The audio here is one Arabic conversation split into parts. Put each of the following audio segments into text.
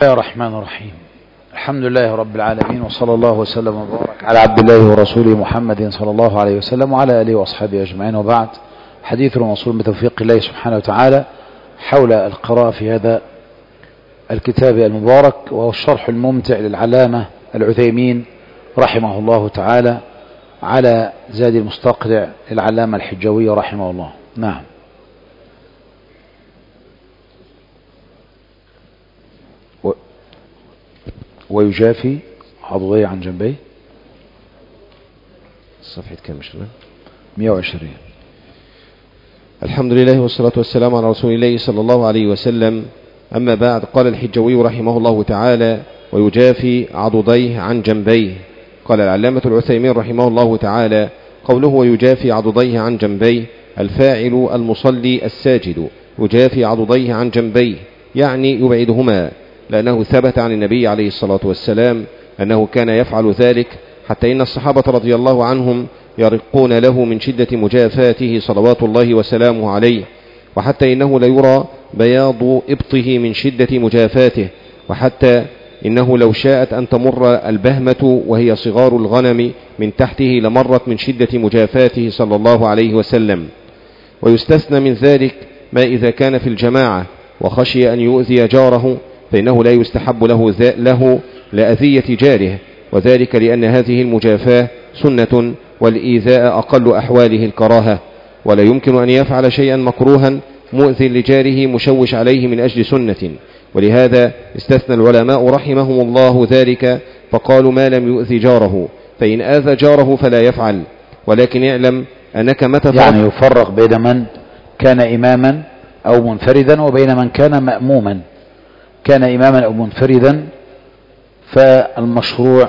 الله الرحمن الرحيم. الحمد لله رب العالمين، وصلى الله وسلم وبارك على عبد الله ورسوله محمد صلى الله عليه وسلم وعلى آله وأصحابه أجمعين، وبعد. حديث موصول بتوفيق الله سبحانه وتعالى حول القراءة في هذا الكتاب المبارك، وهو الشرح الممتع للعلامة العثيمين رحمه الله تعالى على زاد المستقرع للعلامة الحجوي رحمه الله. نعم. ويجافي عضديه عن جنبيه. صفحة كم شباب؟ 120. الحمد لله والصلاة والسلام على رسول الله صلى الله عليه وسلم. أما بعد، قال الحجوي رحمه الله تعالى: ويجافي عضديه عن جنبيه. قال العلامة العثيمين رحمه الله تعالى: قوله ويجافي عضديه عن جنبيه، الفاعل المصلي الساجد يجافي عضديه عن جنبيه، يعني يبعدهما، لأنه ثبت عن النبي عليه الصلاة والسلام أنه كان يفعل ذلك، حتى إن الصحابة رضي الله عنهم يرقون له من شدة مجافاته صلوات الله وسلامه عليه، وحتى إنه ليرى بياض إبطه من شدة مجافاته، وحتى إنه لو شاءت أن تمر البهمة وهي صغار الغنم من تحته لمرت من شدة مجافاته صلى الله عليه وسلم. ويستثنى من ذلك ما إذا كان في الجماعة وخشي أن يؤذي جاره، فإنه لا يستحب له لأذية جاره، وذلك لأن هذه المجافاة سنة، والإيذاء أقل أحواله الكراهة، ولا يمكن أن يفعل شيئا مكروها مؤذ لجاره مشوش عليه من أجل سنة. ولهذا استثنى العلماء رحمهم الله ذلك، فقالوا ما لم يؤذي جاره، فإن آذى جاره فلا يفعل. ولكن اعلم أنك متى يعني يفرق بين من كان إماما أو منفردا وبين من كان مأموما. كان إماما أو منفردا فالمشروع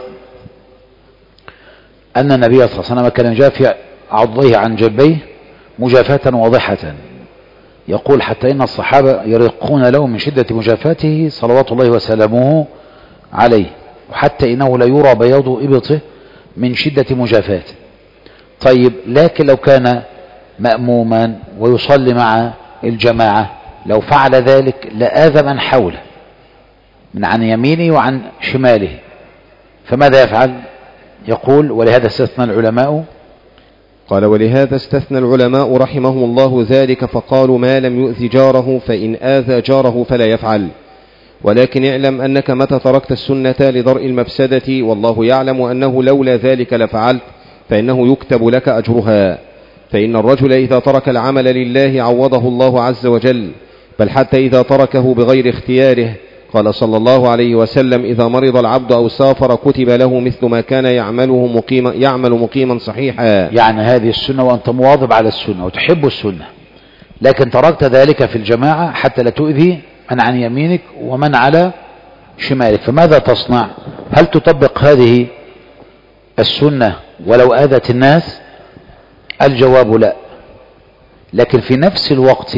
أن النبي صلى الله عليه وسلم كان يجافي عضديه عن جنبيه مجافاة واضحة، يقول حتى إن الصحابة يرقون له من شدة مجافاته صلوات الله وسلامه عليه، وحتى إنه لا يرى بياض إبطه من شدة مجافاته. طيب، لكن لو كان مأموما ويصلي مع الجماعة، لو فعل ذلك لآذى من حوله من عن يمينه وعن شماله، فماذا يفعل؟ يقول ولهذا استثنى العلماء. قال ولهذا استثنى العلماء رحمهم الله ذلك، فقالوا ما لم يؤذي جاره، فإن آذى جاره فلا يفعل. ولكن اعلم أنك متى تركت السنة لدرء المفسدة والله يعلم أنه لولا ذلك لفعلت، فإنه يكتب لك أجرها. فإن الرجل إذا ترك العمل لله عوضه الله عز وجل، بل حتى إذا تركه بغير اختياره. قال صلى الله عليه وسلم: إذا مرض العبد أو سافر كتب له مثل ما كان يعمل مقيما صحيحا. يعني هذه السنة وأنت مواظب على السنة وتحب السنة، لكن تركت ذلك في الجماعة حتى لا تؤذي من عن يمينك ومن على شمالك، فماذا تصنع؟ هل تطبق هذه السنة ولو آذت الناس؟ الجواب لا. لكن في نفس الوقت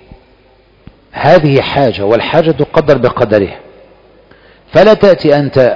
هذه حاجة، والحاجة تقدر بقدرها، فلا تأتي أنت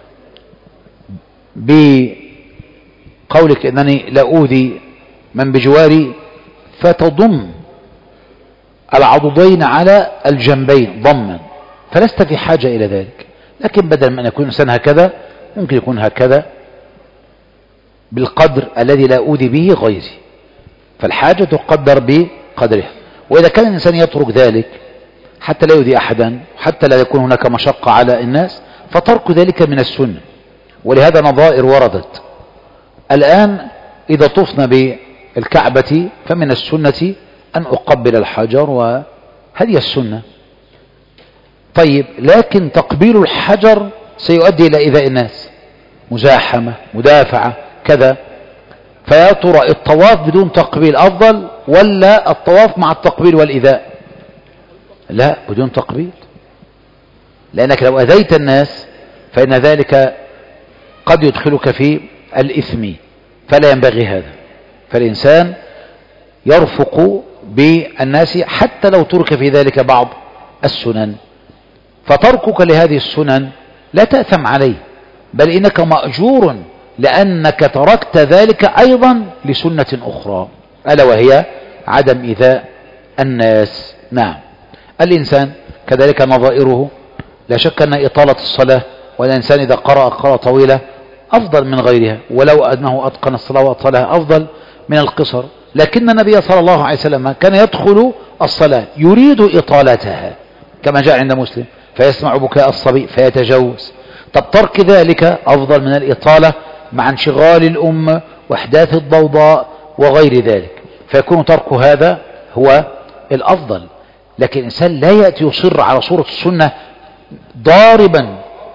بقولك أنني لا أؤذي من بجواري فتضم العضدين على الجنبين ضما، فلست في حاجة إلى ذلك. لكن بدل من أن يكون الإنسان هكذا ممكن يكون هكذا بالقدر الذي لا أؤذي به غيري، فالحاجة تقدر بقدرها. وإذا كان الإنسان يترك ذلك حتى لا يؤذي أحدا، حتى لا يكون هناك مشقة على الناس، فترك ذلك من السنة. ولهذا نظائر وردت الآن: إذا طفنا بالكعبة فمن السنة أن أقبل الحجر، وهذه السنة. طيب، لكن تقبيل الحجر سيؤدي إلى إيذاء الناس، مزاحمة، مدافعة، كذا. فيا ترى الطواف بدون تقبيل أفضل ولا الطواف مع التقبيل والإيذاء؟ لا، بدون تقبيل، لأنك لو أذيت الناس فإن ذلك قد يدخلك في الإثم، فلا ينبغي هذا. فالإنسان يرفق بالناس حتى لو ترك في ذلك بعض السنن، فتركك لهذه السنن لا تأثم عليه، بل إنك مأجور، لأنك تركت ذلك أيضا لسنة أخرى، ألا وهي عدم إيذاء الناس. نعم. الإنسان كذلك نظائره لا شك أن إطالة الصلاة والإنسان إذا قرأ قراءة طويلة أفضل من غيرها، ولو أنه أتقن الصلاة وأطالها أفضل من القصر. لكن النبي صلى الله عليه وسلم كان يدخل الصلاة يريد إطالتها كما جاء عند مسلم، فيسمع بكاء الصبي فيتجوز. طب ترك ذلك أفضل من الإطالة مع انشغال الأمة وإحداث الضوضاء وغير ذلك، فيكون ترك هذا هو الأفضل. لكن الإنسان لا يأتي يصر على صورة السنة ضاربا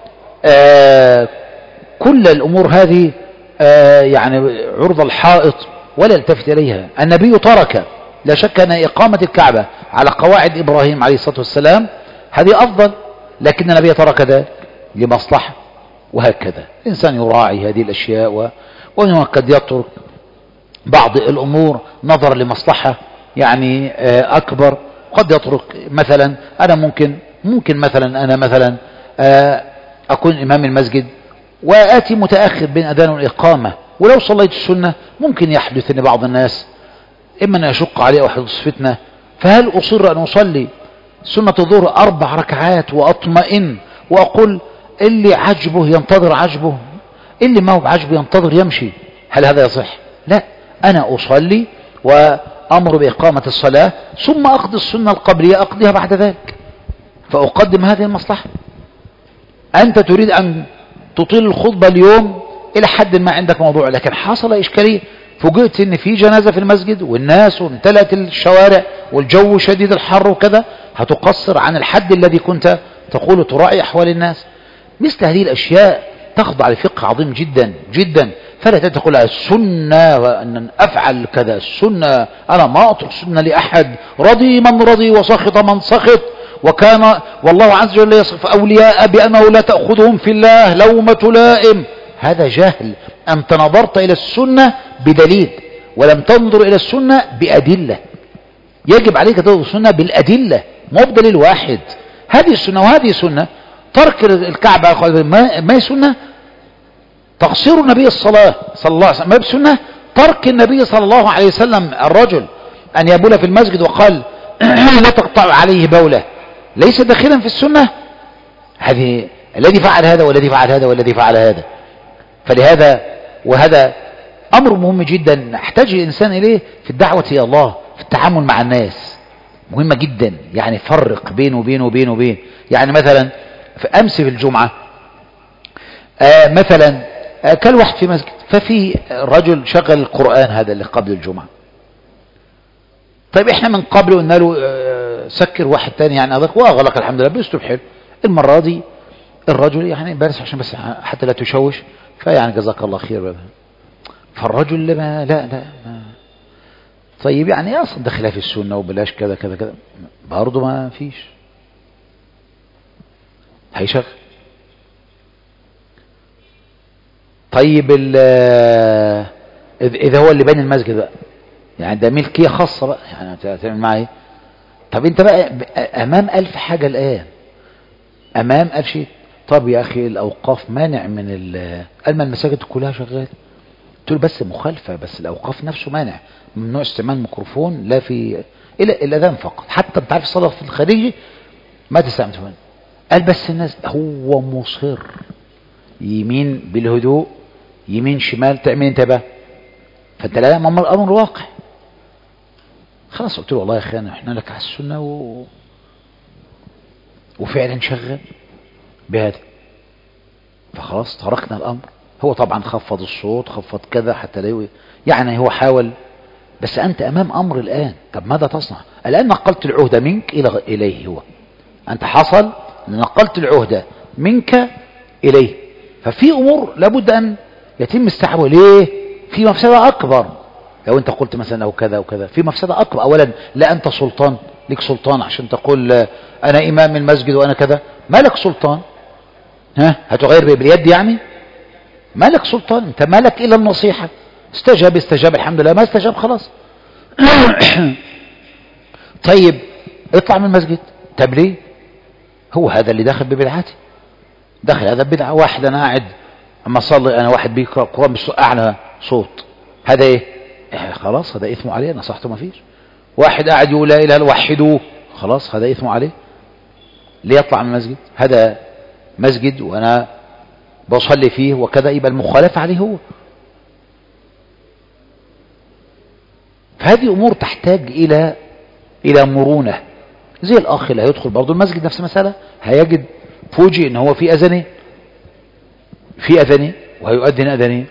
كل الأمور هذه يعني عرض الحائط ولا يلتفت إليها. النبي ترك، لا شك أن إقامة الكعبة على قواعد إبراهيم عليه الصلاة والسلام هذه أفضل، لكن النبي ترك ذلك لمصلحة. وهكذا الإنسان يراعي هذه الأشياء، وأنه قد يترك بعض الأمور نظرا لمصلحة يعني أكبر. قد يترك مثلا أنا ممكن مثلا أنا مثلا أكون إمام المسجد وآتي متأخر بين أذان والإقامة، ولو صليت السنة ممكن يحدث أن بعض الناس إما أن يشق عليه أو يحدث فتنة، فهل أصر أن أصلي سنة الظهر 4 ركعات وأطمئن وأقول اللي عجبه ينتظر عجبه، اللي ما هو بعجبه ينتظر يمشي؟ هل هذا يصح؟ لا، أنا أصلي وأمر بإقامة الصلاة ثم أقضي السنة القبلية أقضيها بعد ذلك، فأقدم هذه المصلحة. أنت تريد أن تطيل الخطبة اليوم إلى حد ما عندك موضوع، لكن حصل إشكالية، فوجئت إن في جنازة في المسجد والناس وامتلأت الشوارع والجو شديد الحر وكذا، هتقصر عن الحد الذي كنت تقول تراعي أحوال الناس. مثل هذه الأشياء تخضع لفقه عظيم جدا جدا، فلا تقول السنة وأن أفعل كذا، السنة أنا ما أترك السنة لأحد، رضي من رضي وسخط من سخط، وكان والله عز وجل يصف أولياء بأنه لا تأخذهم في الله لومة لائم. هذا جهل. أنت نظرت إلى السنة بدليل ولم تنظر إلى السنة بأدلة. يجب عليك تنظر السنة بالأدلة مو بدليل واحد. هذه السنة وهذه السنة. ترك الكعبة ما هي سنة؟ تقصير النبي الصلاة صلى الله عليه وسلم ما بسنة؟ ترك النبي صلى الله عليه وسلم الرجل أن يبول في المسجد وقال لا تقطع عليه بولة ليس داخلا في السنة. هذه الذي فعل هذا والذي فعل هذا والذي فعل هذا. فلهذا وهذا أمر مهم جدا نحتاج الإنسان إليه في الدعوة إلى الله، في التعامل مع الناس مهمة جدا. يعني فرق بينه وبين يعني مثلا في أمس في الجمعة مثلا كان واحد في مسجد، ففي رجل شغل القرآن هذا اللي قبل الجمعة. طيب احنا من قبل قلنا له سكر واحد تاني يعني أضيق وأغلق الحمد لله بأسلوب حلو. المرة دي الرجل يعني بس عشان بس حتى لا تشوش فيعني جزاك الله خير. فالرجل لا طيب يعني اصلا دخلها في السنة وبلاش كذا كذا كذا برضه ما فيش هيشغل. طيب اذا هو اللي بين المسجد بقى يعني ده ملكية خاصة بقى يعني هتعمل معاه ايه؟ طب انت بقى امام 1000 حاجة الان، امام 1000 شيء. طب يا اخي الاوقاف مانع من قال ما المساجد كلها شغاله. قلت له بس مخالفه، بس الاوقاف نفسه مانع، ممنوع استعمال ميكروفون لا في الا الاذان فقط، حتى انت عارف الصلاه في الخارجي ما تستعمل تليفون. قال بس الناس هو مصر يمين بالهدوء يمين شمال تعمل انت بقى، فانت لا امر واقع. خلاص قلت له والله يا اخي احنا لك على السنه وفعلا شغل بهذا. فخلاص تركنا الامر. هو طبعا خفض الصوت خفض كذا حتى لا يعني هو حاول، بس انت امام امر الان. طب ماذا تصنع الان؟ نقلت العهده منك اليه. هو انت حصل نقلت العهده منك اليه، ففي امور لابد ان يتم استيعابها. ليه؟ في مفسده اكبر. لو انت قلت مثلا او كذا وكذا في مفسده اكبر. اولا لا انت سلطان، لك سلطان عشان تقول انا امام المسجد وانا كذا؟ ما لك سلطان. هتغير باليد يعني؟ ما لك سلطان، انت ما لك الا النصيحه. استجاب الحمد لله، ما استجاب خلاص. طيب اطلع من المسجد. طب ليه؟ هو هذا اللي داخل ببدعتي، داخل هذا بدعه. واحد انا قاعد اما اصلي انا واحد بيقرا القران باعلى صوت، هذا ايه؟ خلاص هذا اثمه عليه، نصحته ما فيش. واحد قاعد يقول لا اله الا الله وحدوه، خلاص هذا اثمه عليه. ليطلع من المسجد؟ هذا مسجد وأنا بصلي فيه وكذا، يبقى المخالفة عليه هو. فهذه أمور تحتاج إلى مرونة. زي الأخ اللي هيدخل برضو المسجد نفس المسألة، هيجد فوجئ إن هو في أذانين وهيؤذن أذانين.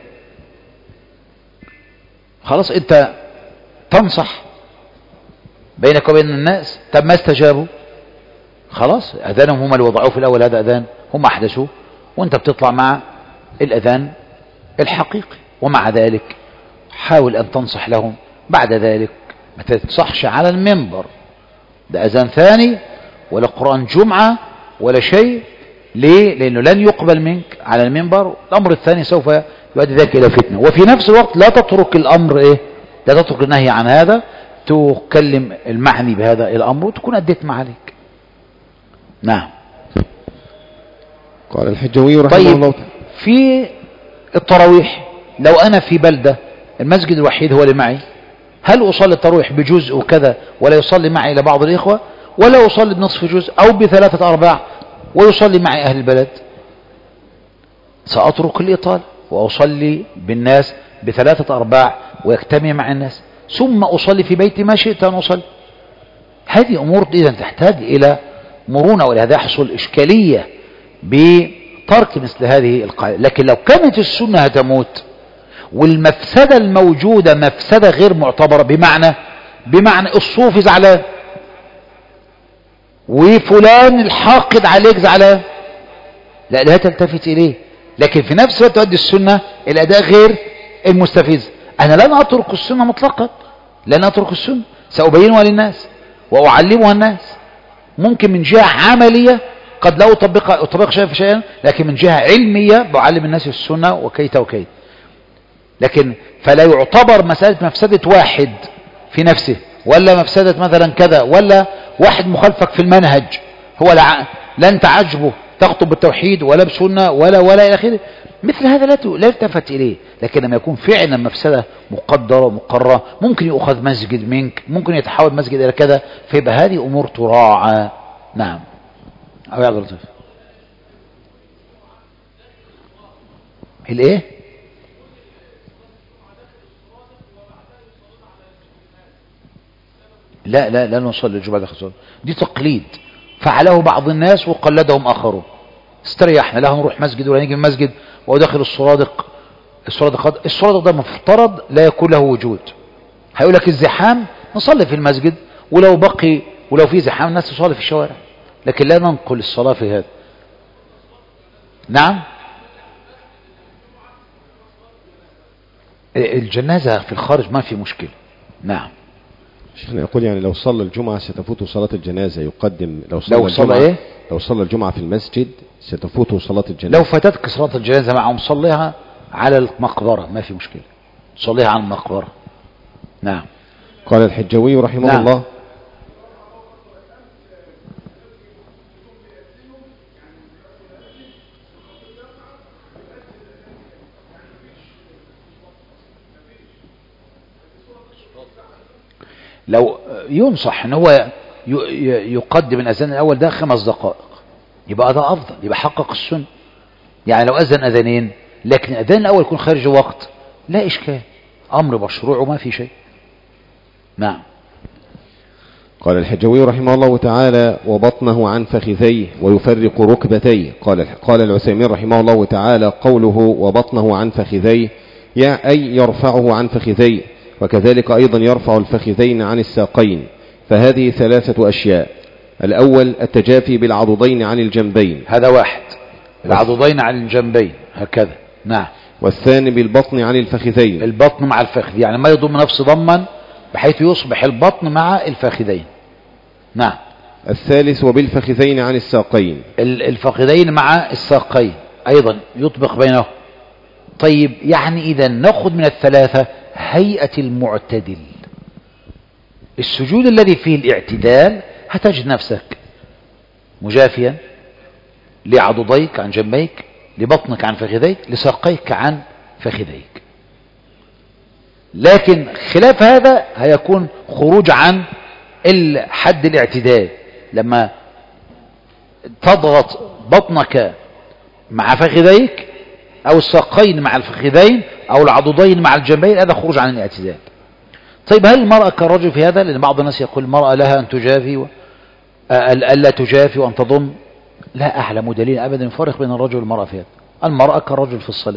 خلاص أنت تنصح بينك وبين الناس، طب ما استجابوا، خلاص أذانهم هم اللي وضعوه في الأول، هذا أذان هم أحدثوه، وأنت بتطلع مع الأذان الحقيقي. ومع ذلك حاول أن تنصح لهم بعد ذلك، ما تتصحش على المنبر، ده أذان ثاني ولا قرآن جمعة ولا شيء. ليه؟ لأنه لن يقبل منك على المنبر. الأمر الثاني سوف يؤدي ذلك إلى فتنة. وفي نفس الوقت لا تترك الأمر لا تترك النهي عن هذا، تكلم المعني بهذا الأمر وتكون أديت ما عليك. نعم. قال الحجوي رحمه الله. طيب في التراويح، لو أنا في بلدة المسجد الوحيد هو اللي معي، هل أصلي التراويح بجزء وكذا ولا يصلي معي إلى بعض الإخوة، ولا أصلي بنصف جزء أو ب3/4 ويصلي معي أهل البلد؟ سأترك الإطالة وأصلي بالناس ب3/4 ويجتمع مع الناس، ثم أصلي في بيتي ما شئت أن أصلي. هذه أمور إذا تحتاج إلى مرونة، ولهذا يحصل إشكالية بترك مثل هذه القاعدة. لكن لو كانت السنة هتموت والمفسدة الموجودة مفسدة غير معتبرة، بمعنى الصوفي زعلان وفلان الحاقد عليك زعلان، لا تلتفت إليه. لكن في نفس الوقت تؤدي السنة الأداء غير المستفز. أنا لن أترك السنة مطلقا، لن أترك السنة، سأبينها للناس وأعلمها الناس. ممكن من جهة عملية قد لا أطبق شيئا في شيئا، لكن من جهة علمية بعلم الناس السنة وكيت وكيت. لكن فلا يعتبر مسألة مفسدة واحد في نفسه، ولا مفسدة مثلا كذا، ولا واحد مخالفك في المنهج هو لن تعجبه تخطب بالتوحيد ولا بسنة ولا إلى آخره. مثل هذا لا يلتفت إليه. لكن لما يكون فعلا مفسدة مقدرة مقررة، ممكن يؤخذ مسجد منك، ممكن يتحول مسجد إلى كذا، فيبقى هذه أمور تراعى. نعم. أو يا عبد اللطيف الإيه؟ لا نصلي الجمعة داخل الصلاة، دي تقليد فعله بعض الناس وقلدهم آخرون. استريحنا، لا هنروح مسجد ولا نيجي المسجد وداخل السرادق ده مفترض لا يكون له وجود. هيقول لك الزحام نصلي في المسجد، ولو في زحام الناس تصلي في الشوارع، لكن لا ننقل الصلاة في هذا. نعم. الجنازة في الخارج ما في مشكلة. نعم. شيخنا يقول يعني لو صلى الجمعة ستفوته صلاة الجنازة، يقدم لو صلى الجمعة في المسجد ستفوته صلاة الجنازة. لو فاتتك صلاة الجنازة معهم صليها على المقبرة، ما في مشكلة، صليها على المقبرة. نعم. قال الحجوي رحمه الله. لو ينصح ان هو يقدم الاذان الاول ده 5 دقائق، يبقى ده افضل، يبقى حقق السنة. يعني لو اذن اذانين لكن الاذان الاول يكون خارج وقت، لا اشكال، امر مشروع وما في شيء. نعم. قال الحجوي رحمه الله تعالى: وبطنه عن فخذيه ويفرق ركبتيه. قال العثيمين رحمه الله تعالى: قوله وبطنه عن فخذيه أي يرفعه عن فخذيه، وكذلك أيضا يرفع الفخذين عن الساقين. فهذه 3 أشياء: الأول التجافي بالعضدين عن الجنبين، هذا واحد، العضدين عن الجنبين هكذا. نعم. والثاني بالبطن عن الفخذين، البطن مع الفخذ، يعني ما يضم نفسه ضما بحيث يصبح البطن مع الفخذين. نعم. الثالث وبالفخذين عن الساقين، الفخذين مع الساقين أيضا يطبق بينهم. طيب يعني إذا نأخذ من 3 هيئة المعتدل. السجود الذي فيه الاعتدال هتجد نفسك مجافيا لعضديك عن جنبيك، لبطنك عن فخذيك، لساقيك عن فخذيك. لكن خلاف هذا هيكون خروج عن حد الاعتدال، لما تضغط بطنك مع فخذيك، أو الساقين مع الفخذين، أو العضدين مع الجنبين، هذا خروج عن الاعتدال. طيب هل المرأة كالرجل في هذا؟ لأن بعض الناس يقول المرأة لها أن تجافي ألا تجافي وأن تضم. لا أعلم دليل أبدا يفرق بين الرجل والمرأة في هذا. المرأة كالرجل في الصلاة.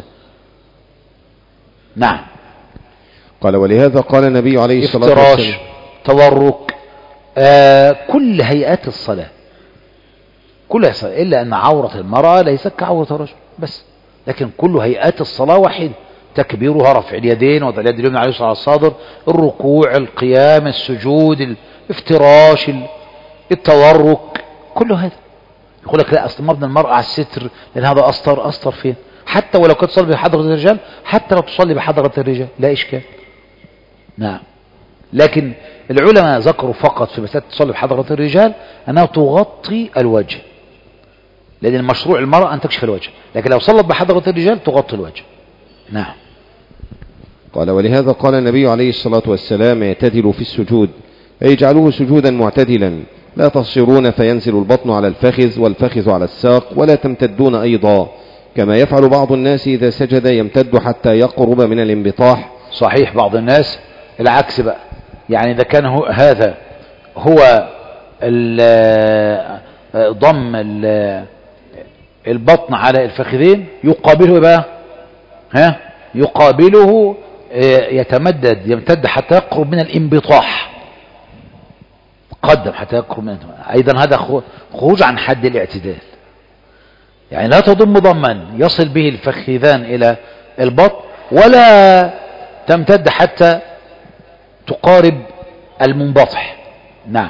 نعم. قال ولهذا قال النبي عليه الصلاة والسلام افتراش، تورك، كل هيئات الصلاة كلها صلاة، إلا أن عورة المرأة ليست كعورة الرجل بس، لكن كل هيئات الصلاة واحد. تكبيرها، رفع اليدين، وضع اليد اليمنى على اليسرى على الصدر، الركوع، القيام، السجود، الافتراش، التورك، كل هذا. يقول لك لا أصل مبنى المرأة على الستر، لأن هذا أسطر فين؟ حتى ولو كنت تصلي بحضرة الرجال، حتى لو تصلي بحضرة الرجال لا إشكال. نعم. لكن العلماء ذكروا فقط في مسألة تصلي بحضرة الرجال أنها تغطي الوجه، لأن المشروع المرأة أن تكشف الوجه، لكن لو صلت بحضرة الرجال تغطي الوجه. نعم. قال ولهذا قال النبي عليه الصلاة والسلام اعتدلوا في السجود، أي اجعلوه سجودا معتدلا، لا تصيرون فينزل البطن على الفخذ والفخذ على الساق، ولا تمتدون أيضا كما يفعل بعض الناس إذا سجد يمتد حتى يقرب من الانبطاح. صحيح، بعض الناس العكس بقى، يعني إذا كان هذا هو ضم البطن على الفخذين، يقابله بقى يقابله يمتد حتى يقرب من الانبطاح، قدم حتى يقرب من الانبطاح. أيضا هذا خروج عن حد الاعتدال، يعني لا تضم ضما يصل به الفخذان إلى البطن، ولا تمتد حتى تقارب المنبطح. نعم.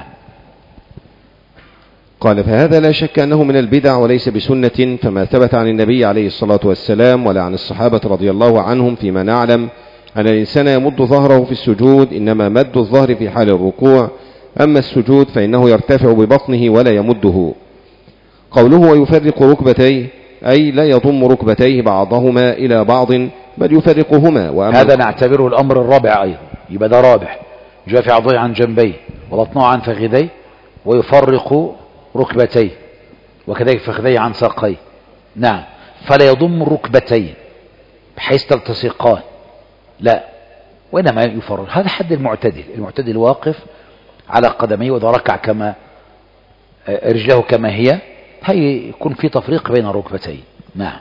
قال فهذا لا شك أنه من البدع وليس بسنة، فما ثبت عن النبي عليه الصلاة والسلام ولا عن الصحابة رضي الله عنهم فيما نعلم أن الإنسان يمد ظهره في السجود، إنما مد الظهر في حال الركوع، أما السجود فإنه يرتفع ببطنه ولا يمده. قوله ويفرق ركبتيه، أي لا يضم ركبتيه بعضهما إلى بعض بل يفرقهما. هذا نعتبره الأمر الرابع أيضا، يبقى ده رابع، يجافي عضيه عن جنبيه وبطنه عن فخذيه، ويفرق ركبتيه، وكذلك فخذيه عن ساقيه. نعم. فلا يضم الركبتين بحيث تلتصقان، لا، وإنما يفرق. هذا حد المعتدل واقف على قدميه، وإذا ركع كما رجله كما هي يكون في تفريق بين الركبتين. نعم.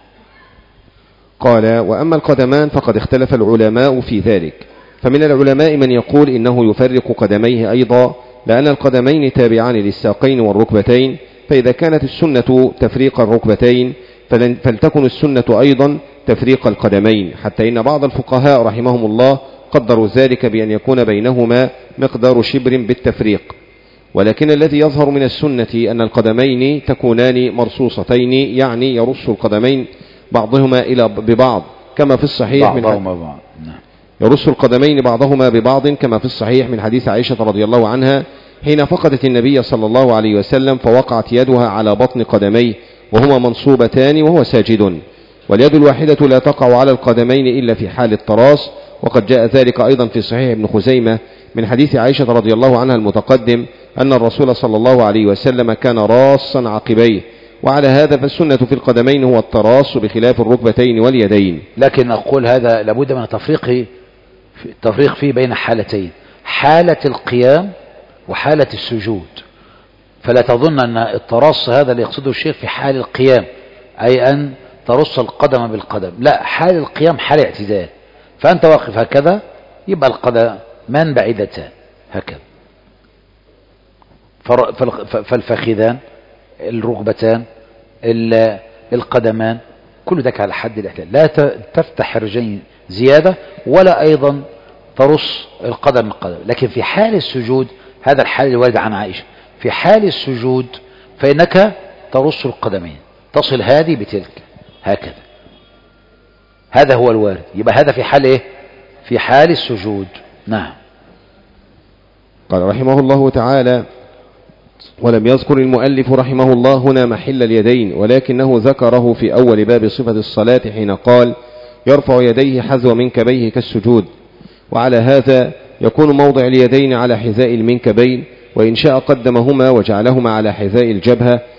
قال وأما القدمان فقد اختلف العلماء في ذلك، فمن العلماء من يقول إنه يفرق قدميه أيضا، لأن القدمين تابعان للساقين والركبتين، فإذا كانت السنة تفريق الركبتين فلتكن السنة أيضا تفريق القدمين، حتى إن بعض الفقهاء رحمهم الله قدروا ذلك بأن يكون بينهما مقدار شبر بالتفريق. ولكن الذي يظهر من السنة أن القدمين تكونان مرصوصتين، يعني يرص القدمين بعضهما إلى ببعض كما في الصحيح يرص القدمين بعضهما ببعض كما في الصحيح من حديث عائشة رضي الله عنها حين فقدت النبي صلى الله عليه وسلم فوقعت يدها على بطن قدميه وهما منصوبتان وهو ساجد، واليد الواحدة لا تقع على القدمين إلا في حال التراص. وقد جاء ذلك أيضا في صحيح ابن خزيمة من حديث عائشة رضي الله عنها المتقدم أن الرسول صلى الله عليه وسلم كان راصا عقبيه، وعلى هذا فالسنة في القدمين هو التراص بخلاف الركبتين واليدين. لكن أقول هذا لابد من التفريق فيه بين حالتين، حالة القيام وحالة السجود. فلا تظن أن التراص هذا اللي يقصده الشيخ في حال القيام، أي أن ترص القدم بالقدم، لا، حال القيام حال اعتدال، فأنت واقف هكذا يبقى القدمان بعيدتان هكذا، فالفخذان، الركبتان، القدمان، كل ذلك على حد الاعتدال، لا تفتح الرجلين زيادة ولا أيضا ترص القدم القدم. لكن في حال السجود، هذا الحال الوارد عن عائشة، في حال السجود فإنك ترص القدمين، تصل هذه بتلك هكذا، هذا هو الوارد. يبقى هذا في حال ايه؟ في حال السجود. نعم. قال رحمه الله تعالى ولم يذكر المؤلف رحمه الله هنا محل اليدين، ولكنه ذكره في أول باب صفة الصلاة حين قال يرفع يديه حذو منكبيه كالسجود، وعلى هذا يكون موضع اليدين على حذاء المنكبين، وإن شاء قدمهما وجعلهما على حذاء الجبهة،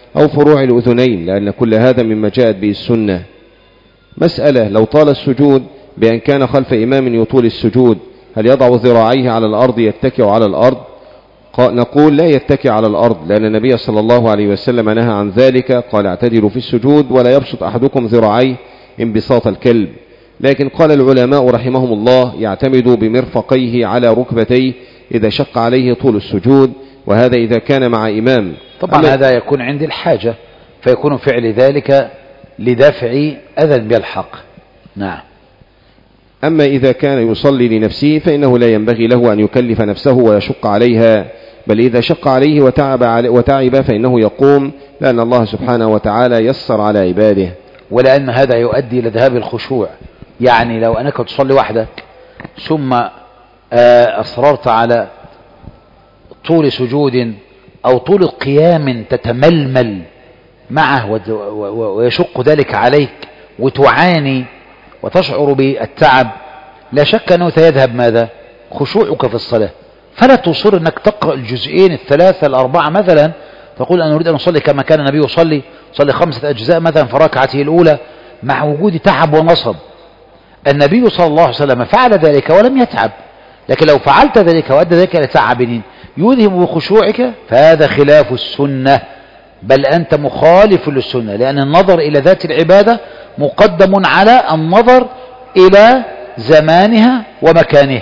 أو فروع الأذنين، لأن كل هذا مما جاءت به السنة. مسألة: لو طال السجود بأن كان خلف إمام يطول السجود، هل يضع ذراعيه على الأرض يتكئ على الأرض؟ نقول لا يتكئ على الأرض، لأن النبي صلى الله عليه وسلم نهى عن ذلك، قال: اعتدلوا في السجود ولا يبسط أحدكم ذراعيه انبساط الكلب. لكن قال العلماء رحمهم الله: يعتمد بمرفقيه على ركبتيه إذا شق عليه طول السجود، وهذا إذا كان مع إمام. طبعا هذا يكون عند الحاجة، فيكون فعل ذلك لدفع أذى يلحق. نعم. أما إذا كان يصلي لنفسه فإنه لا ينبغي له أن يكلف نفسه ويشق عليها، بل إذا شق عليه وتعب فإنه يقوم، لأن الله سبحانه وتعالى يسر على عباده، ولأن هذا يؤدي إلى ذهاب الخشوع. يعني لو أنك تصلي وحدك ثم أصررت على طول سجود أو طول قيام تتململ معه ويشق ذلك عليك وتعاني وتشعر بالتعب، لا شك أنه سيذهب ماذا؟ خشوعك في الصلاة. فلا تصر أنك تقرأ الجزئين الثلاثة الأربعة مثلا، تقول أنا أريد أن أصلي كما كان النبي يصلي، صلي 5 أجزاء مثلا في ركعته الأولى مع وجود تعب ونصب. النبي صلى الله عليه وسلم فعل ذلك ولم يتعب، لكن لو فعلت ذلك وأدى ذلك لتعب يوذهب بخشوعك فهذا خلاف السنة، بل أنت مخالف للسنة، لأن النظر إلى ذات العبادة مقدم على النظر إلى زمانها ومكانها،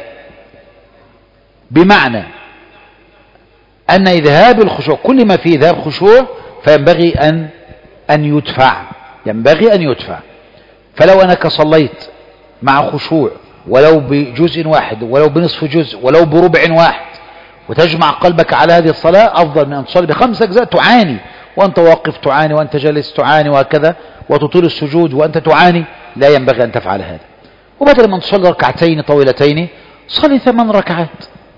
بمعنى أن إذهاب الخشوع كل ما فيه ذهاب خشوع فينبغي أن يدفع. فلو أنك صليت مع خشوع ولو بجزء واحد ولو بنصف جزء ولو بربع واحد وتجمع قلبك على هذه الصلاة، أفضل من أن تصلي ب5 أجزاء تعاني وأنت واقف تعاني وأنت جالس تعاني وهكذا، وتطيل السجود وأنت تعاني. لا ينبغي أن تفعل هذا. وبدل من تصلي ركعتين طويلتين صلي 8 ركعات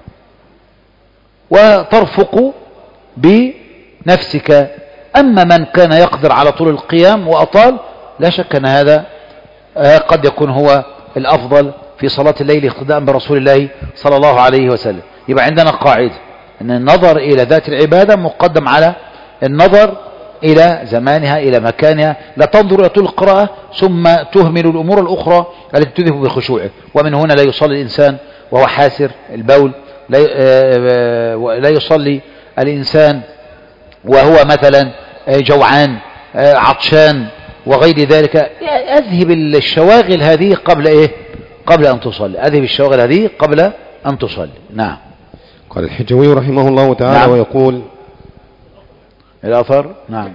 وترفق بنفسك. أما من كان يقدر على طول القيام وأطال، لا شك أن هذا قد يكون هو الأفضل في صلاة الليل اقتداء برسول الله صلى الله عليه وسلم. يبقى عندنا قاعدة أن النظر إلى ذات العبادة مقدم على النظر إلى زمانها إلى مكانها. لا تنظر إلى طول القراءة ثم تهمل الأمور الأخرى التي تذهب بخشوعه. ومن هنا لا يصلي الإنسان وهو حاسر البول، لا يصلي الإنسان وهو مثلا جوعان عطشان وغير ذلك. أذهب الشواغل هذه قبل أن تصلي. أذهب الشواغل هذه قبل أن تصلي. نعم. قال الحجوي رحمه الله تعالى نعم. ويقول الأثر. نعم.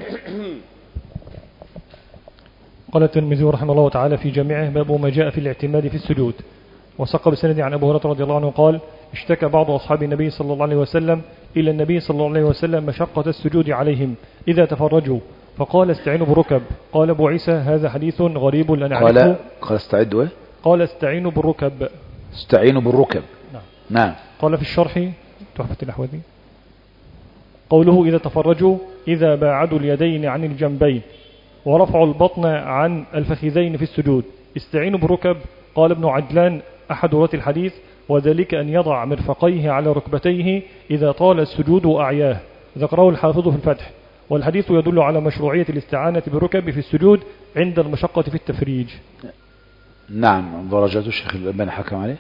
قال الترمذي رحمه الله تعالى في جامعه: باب ما جاء في الاعتماد في السجود. وسق بسند عن أبو هريرة رضي الله عنه قال: اشتكى بعض أصحاب النبي صلى الله عليه وسلم إلى النبي صلى الله عليه وسلم مشقة السجود عليهم إذا تفرجوا، فقال: استعينوا بالركب. قال أبو عيسى: هذا حديث غريب لا نعرفه. قال استعدوا. قال: استعينوا بالركب. استعينوا بالركب. نعم. قال في الشرح تحفة الأحوذي قوله: إذا تفرجوا إذا باعدوا اليدين عن الجنبين ورفعوا البطن عن الفخذين في السجود. استعينوا بالركب. قال ابن عجلان أحد رواة الحديث: وذلك أن يضع مرفقيه على ركبتيه إذا طال السجود وأعياه. ذكره الحافظ في الفتح. والحديث يدل على مشروعية الاستعانة بالركب في السجود عند المشقة في التفريج. نعم. درجات الشيخ الألباني حكم عليه.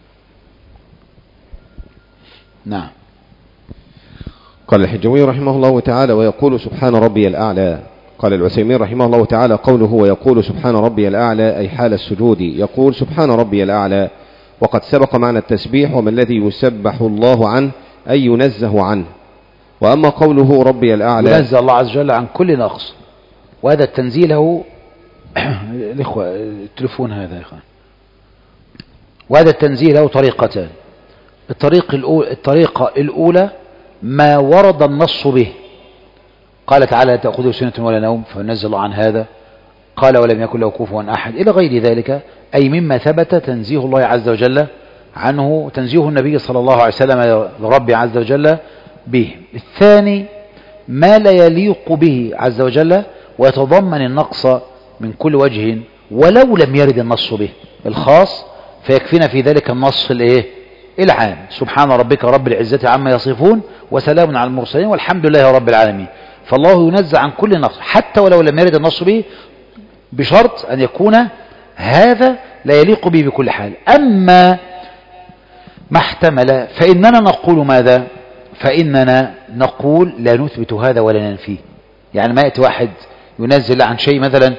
نعم. قال الحجوي رحمه الله تعالى: ويقول سبحان ربي الأعلى. قال العثيمين رحمه الله تعالى: قوله ويقول سبحان ربي الأعلى أي حال السجود، يقول سبحان ربي الأعلى. وقد سبق معنى التسبيح: وما الذي يسبح الله عنه أي ينزه عنه. وأما قوله ربي الأعلى ينزه الله عز وجل عن كل نقص، وهذا التنزيل له الإخوة التلفون هذا يا إخوان. وهذا التنزيل له طريقتان. الطريقة الأولى ما ورد النص به، قال تعالى: لا تأخذه سنة ولا نوم فنزل الله عن هذا. قال: ولم يكن له كفوا أحد، إلى غير ذلك، أي مما ثبت تنزيه الله عز وجل عنه، تنزيه النبي صلى الله عليه وسلم لرب عز وجل به. الثاني ما لا يليق به عز وجل ويتضمن النقص من كل وجه ولو لم يرد النص به الخاص، فيكفينا في ذلك النص العام: سبحان ربك رب العزة عما يصفون وسلام على المرسلين والحمد لله رب العالمين. فالله ينزه عن كل نقص حتى ولو لم يرد النص به، بشرط أن يكون هذا لا يليق به بكل حال. أما ما احتمل فإننا نقول ماذا؟ فإننا نقول لا نثبت هذا ولا ننفيه. يعني ما يأتي واحد ينزل عن شيء مثلا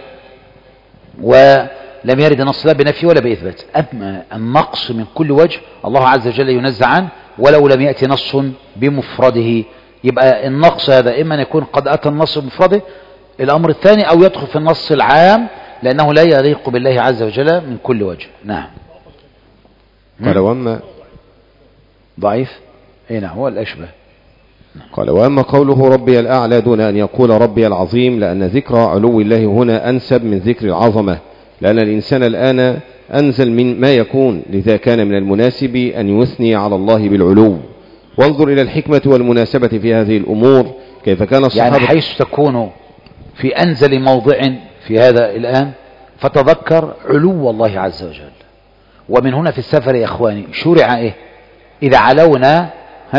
ولم يرد النص لا بنفيه ولا بإثبات. أما النقص من كل وجه الله عز وجل ينزه عنه ولو لم يأتي نص بمفرده. يبقى النقص هذا إما أن يكون قد أتى النص بمفرده، الأمر الثاني، أو يدخل في النص العام لأنه لا يليق بالله عز وجل من كل وجه. نعم. قال وأما ضعيف. اي نعم، هو الأشبه. قال وأما قوله ربي الأعلى دون أن يقول ربي العظيم، لأن ذكر علو الله هنا أنسب من ذكر العظمة، لأن الإنسان الآن أنزل من ما يكون، لذا كان من المناسب أن يثني على الله بالعلو. وانظر إلى الحكمة والمناسبة في هذه الأمور، كيف كان الصحابة يعني حيث تكون في أنزل موضع في هذا الآن فتذكر علو الله عز وجل. ومن هنا في السفر يا إخواني شرع إيه؟ إذا علونا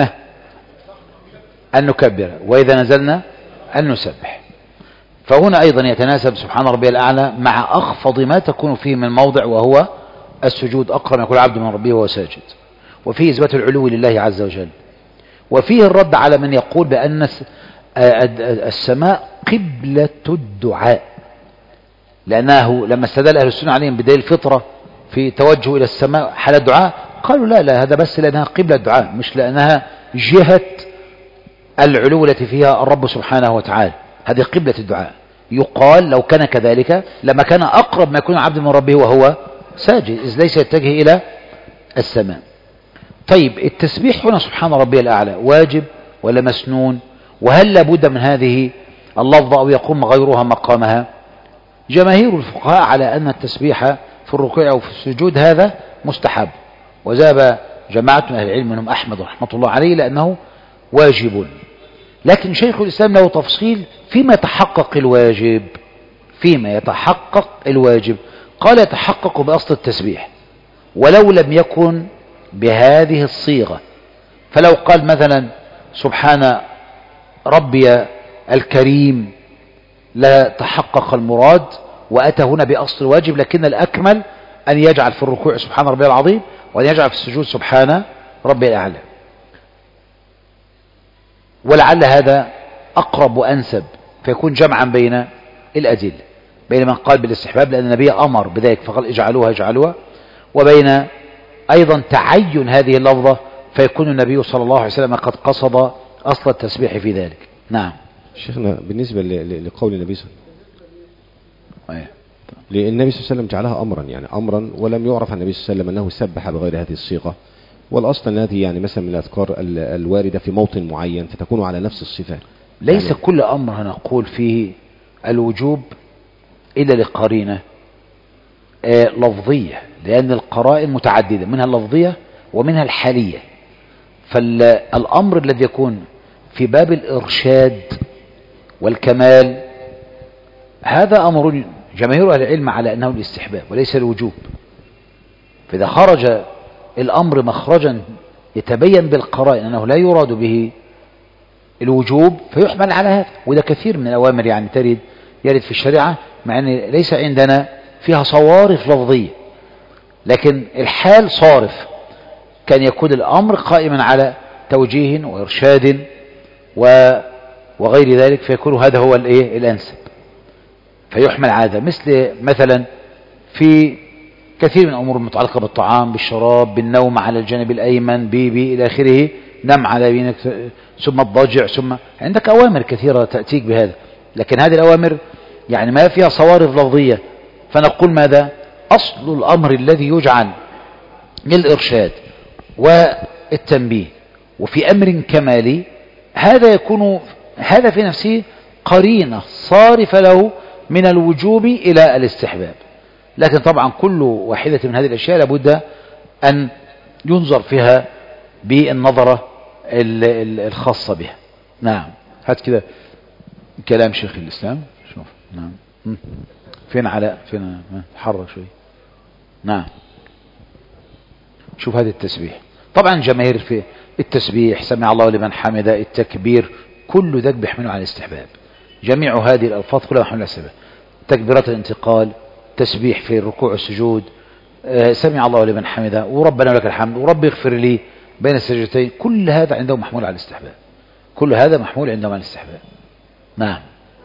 أن نكبر، وإذا نزلنا أن نسبح. فهنا أيضا يتناسب سبحان ربي الأعلى مع أخفض ما تكون فيه من موضع وهو السجود، أقرب يكون العبد من ربه وهو ساجد. وفيه إثبات العلو لله عز وجل، وفيه الرد على من يقول بأن السماء قبلة الدعاء، لأنه لما استدل أهل السنة عليهم بدليل الفطرة في توجه إلى السماء حال الدعاء قالوا لا هذا بس لأنها قبلة الدعاء، مش لأنها جهة العلو التي فيها الرب سبحانه وتعالى. هذه قبلة الدعاء. يقال لو كان كذلك لما كان أقرب ما يكون عبد من ربه وهو ساجد، إذ ليس يتجه إلى السماء. طيب التسبيح هنا سبحان ربي الأعلى واجب ولا مسنون؟ وهل لابد من هذه اللفظة أو يقوم غيرها مقامها؟ جماهير الفقهاء على أن التسبيح في الركوع أو في السجود هذا مستحب، وذهب جماعة من أهل العلم منهم أحمد رحمة الله عليه لأنه واجب. لكن شيخ الإسلام له تفصيل فيما يتحقق الواجب. فيما يتحقق الواجب قال يتحقق بأصل التسبيح ولو لم يكن بهذه الصيغة. فلو قال مثلا سبحان ربي الكريم لا تحقق المراد وأتى هنا بأصل الواجب، لكن الأكمل أن يجعل في الركوع سبحان ربي العظيم وأن يجعل في السجود سبحان ربي الأعلى. ولعل هذا أقرب وأنسب، فيكون جمعا بين الأدلة، بين من قال بالاستحباب لأن النبي أمر بذلك فقال اجعلوها، وبين أيضا تعين هذه اللفظة فيكون النبي صلى الله عليه وسلم قد قصد أصل التسبيح في ذلك. نعم. شيخنا بالنسبة لقول النبي صلى الله عليه وسلم، لأن النبي صلى الله عليه وسلم جعلها أمرا، يعني أمرا، ولم يعرف عن النبي صلى الله عليه وسلم أنه سبح بغير هذه الصيغة. والأصل أن هذه يعني مثلا من الأذكار الواردة في موطن معين فتكون على نفس الصفة. ليس يعني كل أمر نقول فيه الوجوب إلا لقرينة لفظية، لأن القرائن متعددة، منها اللفظية ومنها الحالية. فالأمر الذي يكون في باب الإرشاد والكمال هذا أمر جماهير أهل العلم على أنه الاستحباب وليس الوجوب. فإذا خرج الأمر مخرجا يتبين بالقرائن أنه لا يراد به الوجوب فيحمل على هذا. وده كثير من الأوامر يعني يرد في الشريعة مع أن ليس عندنا فيها صوارف لفظية، لكن الحال صارف، كان يكون الأمر قائما على توجيه وإرشاد وغير ذلك، فيكون هذا هو الأنسب فيحمل على هذا. مثلا في كثير من الأمور المتعلقة بالطعام بالشراب بالنوم على الجانب الأيمن إلى آخره، نم على يمينك ثم الضجع، ثم عندك أوامر كثيرة تأتيك بهذا، لكن هذه الأوامر يعني ما فيها صوارف لفظية. فنقول ماذا؟ أصل الأمر الذي يجعل للإرشاد والتنبيه وفي أمر كمالي هذا يكون هذا في نفسه قرينة صارفة له من الوجوب إلى الاستحباب. لكن طبعا كل واحدة من هذه الأشياء لابد أن ينظر فيها بالنظرة الخاصة بها. نعم. هات كده كلام شيخ الإسلام. شوف. نعم. فين حرك شوي. نعم. شوف هذا التسبيح. طبعا جماهير في التسبيح سمع الله لمن حمده التكبير كل ذلك بيحمله على الاستحباب. جميع هذه الألفاظ كلها محمول على السبب. تكبيرات الانتقال، تسبيح في الركوع والسجود، سمع الله لمن حمده، وربنا لك الحمد، ورب اغفر لي بين السجدتين، كل هذا عنده محمول على الاستحباب، كل هذا محمول عندهم على الاستحباب. نعم.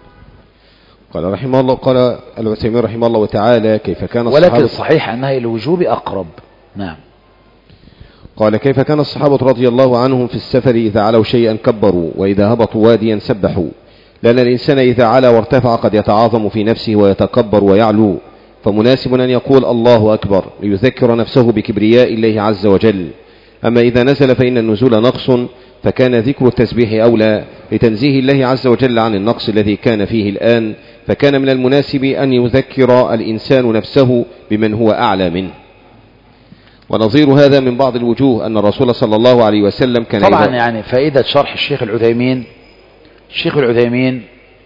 قال رحمه الله، قال العثيمين رحمه الله تعالى: كيف كان الصحابة، ولكن الصحيح أنها إلى الوجوب أقرب. نعم. قال: كيف كان الصحابة رضي الله عنهم في السفر إذا علوا شيئا كبروا، وإذا هبطوا واديا سبحوا، لأن الإنسان إذا علا وارتفع قد يتعاظم في نفسه ويتكبر ويعلو، فمناسب أن يقول الله أكبر ليذكر نفسه بكبرياء الله عز وجل. أما إذا نزل فإن النزول نقص، فكان ذكر التسبيح أولى لتنزيه الله عز وجل عن النقص الذي كان فيه الآن، فكان من المناسب أن يذكر الإنسان نفسه بمن هو أعلى منه. ونظير هذا من بعض الوجوه أن الرسول صلى الله عليه وسلم كان طبعا يعني فائدة شرح الشيخ العثيمين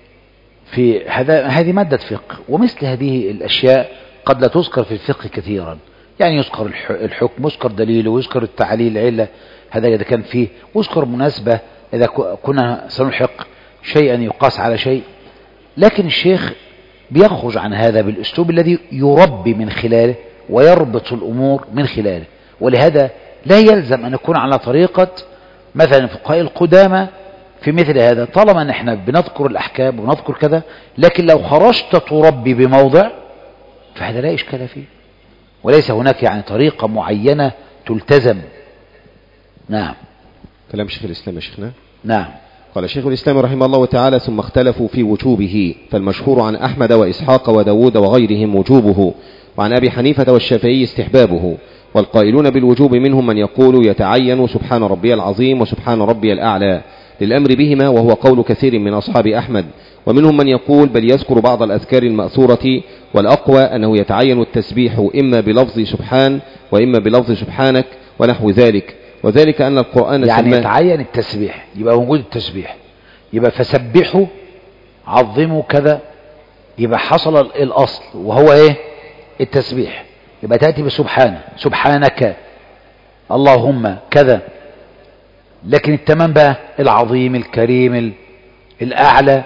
في هذه مادة فقه، ومثل هذه الأشياء قد لا تذكر في الفقه كثيرا، يعني يذكر الحكم، يذكر دليله، ويذكر التعليل العلة، هذا إذا كان فيه، ويذكر مناسبة إذا كنا سنلحق شيئا يقاس على شيء. لكن الشيخ بيخرج عن هذا بالأسلوب الذي يربي من خلاله ويربط الأمور من خلاله، ولهذا لا يلزم أن يكون على طريقة مثلا الفقهاء القدامى في مثل هذا، طالما نحن بنذكر الأحكام ونذكر كذا، لكن لو خرجت تربي بموضع فهذا لا إشكال فيه، وليس هناك يعني طريقة معينة تلتزم. نعم. كلام شيخ الإسلام يا شيخنا. نعم. قال شيخ الإسلام رحمه الله تعالى: ثم اختلفوا في وجوبه، فالمشهور عن أحمد وإسحاق وداود وغيرهم وجوبه، وعن أبي حنيفة والشافعي استحبابه، والقائلون بالوجوب منهم من يقول يتعين سبحان ربي العظيم وسبحان ربي الأعلى للأمر بهما، وهو قول كثير من أصحاب أحمد، ومنهم من يقول بل يذكر بعض الأذكار المأثورة، والأقوى أنه يتعين التسبيح إما بلفظ سبحان وإما بلفظ سبحانك ونحو ذلك، وذلك أن القرآن يعني يتعين التسبيح، يبقى موجود التسبيح، يبقى فسبحوا عظموا كذا، يبقى حصل الأصل وهو إيه؟ التسبيح، يبقى تأتي بسبحانه، سبحانك اللهم كذا. لكن التمام بقى العظيم الكريم الأعلى،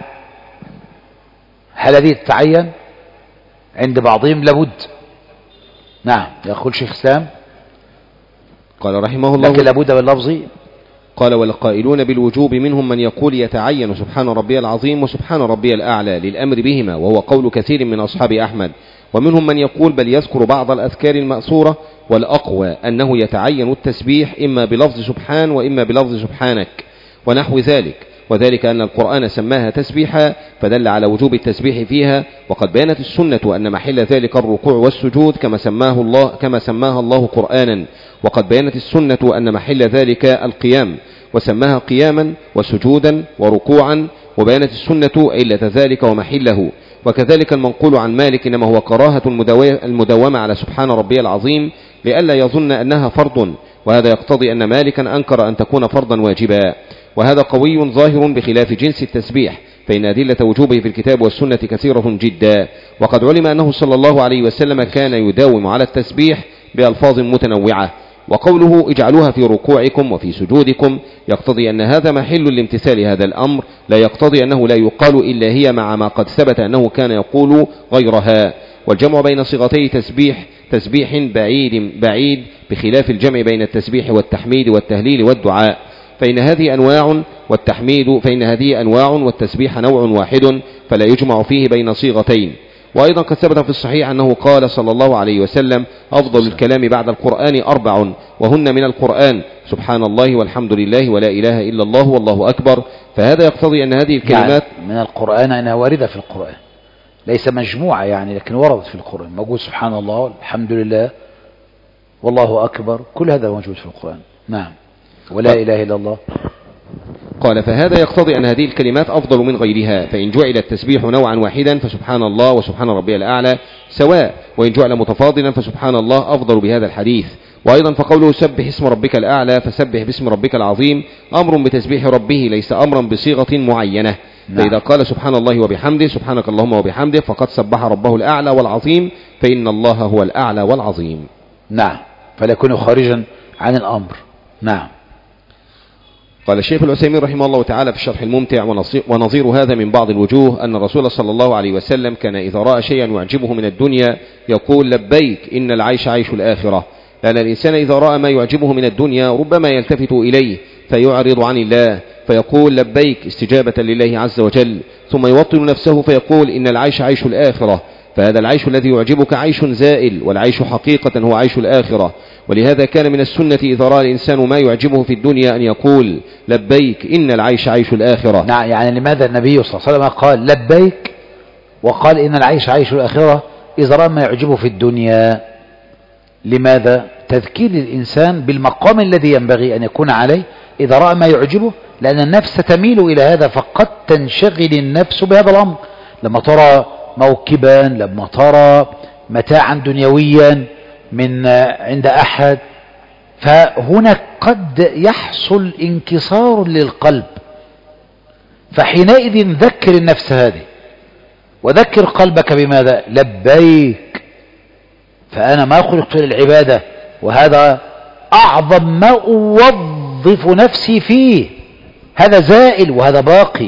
هل هذه تتعين؟ عند بعضهم لابد. نعم. يقول شيخ الإسلام قال رحمه الله: لكن لابد باللفظ. قال: والقائلون بالوجوب منهم من يقول يتعين سبحان ربي العظيم وسبحان ربي الأعلى للأمر بهما، وهو قول كثير من أصحاب أحمد، ومنهم من يقول بل يذكر بعض الأذكار المأثورة، والأقوى أنه يتعين التسبيح إما بلفظ سبحان وإما بلفظ سبحانك ونحو ذلك، وذلك أن القرآن سماها تسبيحا فدل على وجوب التسبيح فيها، وقد بينت السنة أن محل ذلك الركوع والسجود كما سماها الله قرآنا، وقد بينت السنة أن محل ذلك القيام وسماها قياما وسجودا وركوعا، وبينت السنة علة ذلك ومحله. وكذلك المنقول عن مالك إنما هو كراهة المداومة على سبحان ربي العظيم لئلا يظن أنها فرض، وهذا يقتضي أن مالكا أنكر أن تكون فرضا واجبا، وهذا قوي ظاهر بخلاف جنس التسبيح، فإن أدلة وجوبه في الكتاب والسنة كثيرة جدا، وقد علم أنه صلى الله عليه وسلم كان يداوم على التسبيح بألفاظ متنوعة. وقوله اجعلوها في ركوعكم وفي سجودكم يقتضي أن هذا محل لامتثال هذا الأمر، لا يقتضي أنه لا يقال إلا هي، مع ما قد ثبت أنه كان يقول غيرها. والجمع بين صيغتي تسبيح بعيد بخلاف الجمع بين التسبيح والتحميد والتهليل والدعاء، فإن هذه أنواع والتسبيح نوع واحد، فلا يجمع فيه بين صيغتين. وأيضا قد ثبت في الصحيح أنه قال صلى الله عليه وسلم أفضل الكلام بعد القرآن 4، وهن من القرآن سبحان الله والحمد لله ولا إله إلا الله والله أكبر، فهذا يقتضي أن هذه الكلمات يعني من القرآن أنها واردة في القرآن، ليس مجموعة يعني، لكن وردت في القرآن، موجود سبحان الله والحمد لله والله أكبر، كل هذا موجود في القرآن. نعم. ولا إله إلا الله. قال: فهذا يقتضي أن هذه الكلمات أفضل من غيرها، فإن جعل التسبيح نوعا واحدا فسبحان الله وسبحان ربي الأعلى سواء، وإن جعل متفاضلا فسبحان الله أفضل بهذا الحديث. وأيضا فقوله سبح اسم ربك الأعلى فسبح باسم ربك العظيم أمر بتسبيح ربه ليس أمرا بصيغة معينة. فإذا قال سبحان الله وبحمده سبحانك اللهم وبحمده فقد سبح ربه الأعلى والعظيم، فإن الله هو الأعلى والعظيم. نعم. فلا يكون خارجا عن الأمر. نعم. قال الشيخ العثيمين رحمه الله تعالى في الشرح الممتع: ونظير هذا من بعض الوجوه أن الرسول صلى الله عليه وسلم كان إذا رأى شيئا يعجبه من الدنيا يقول لبيك إن العيش عيش الآخرة، لأن الإنسان إذا رأى ما يعجبه من الدنيا ربما يلتفت إليه فيعرض عن الله فيقول لبيك استجابة لله عز وجل، ثم يوطن نفسه فيقول إن العيش عيش الآخرة، فهذا العيش الذي يعجبك عيش زائل، والعيش حقيقة هو عيش الآخرة. ولهذا كان من السنة إذا رأى الإنسان ما يعجبه في الدنيا أن يقول لبيك إن العيش عيش الآخرة. نعم، يعني لماذا النبي صلى الله عليه وسلم قال لبيك وقال إن العيش عيش الآخرة إذا رأى ما يعجبه في الدنيا؟ لماذا؟ تذكير الإنسان بالمقام الذي ينبغي أن يكون عليه إذا رأى ما يعجبه، لأن النفس تميل إلى هذا، فقد تنشغل النفس بهذا الأمر لما ترى موكبا، لما ترى متاعا دنيويا من عند أحد، فهنا قد يحصل انكسار للقلب. فحينئذ ذكر النفس هذه وذكر قلبك بماذا؟ لبيك، فأنا ما خلقت للعبادة، وهذا أعظم ما أوظف نفسي فيه، هذا زائل وهذا باقي.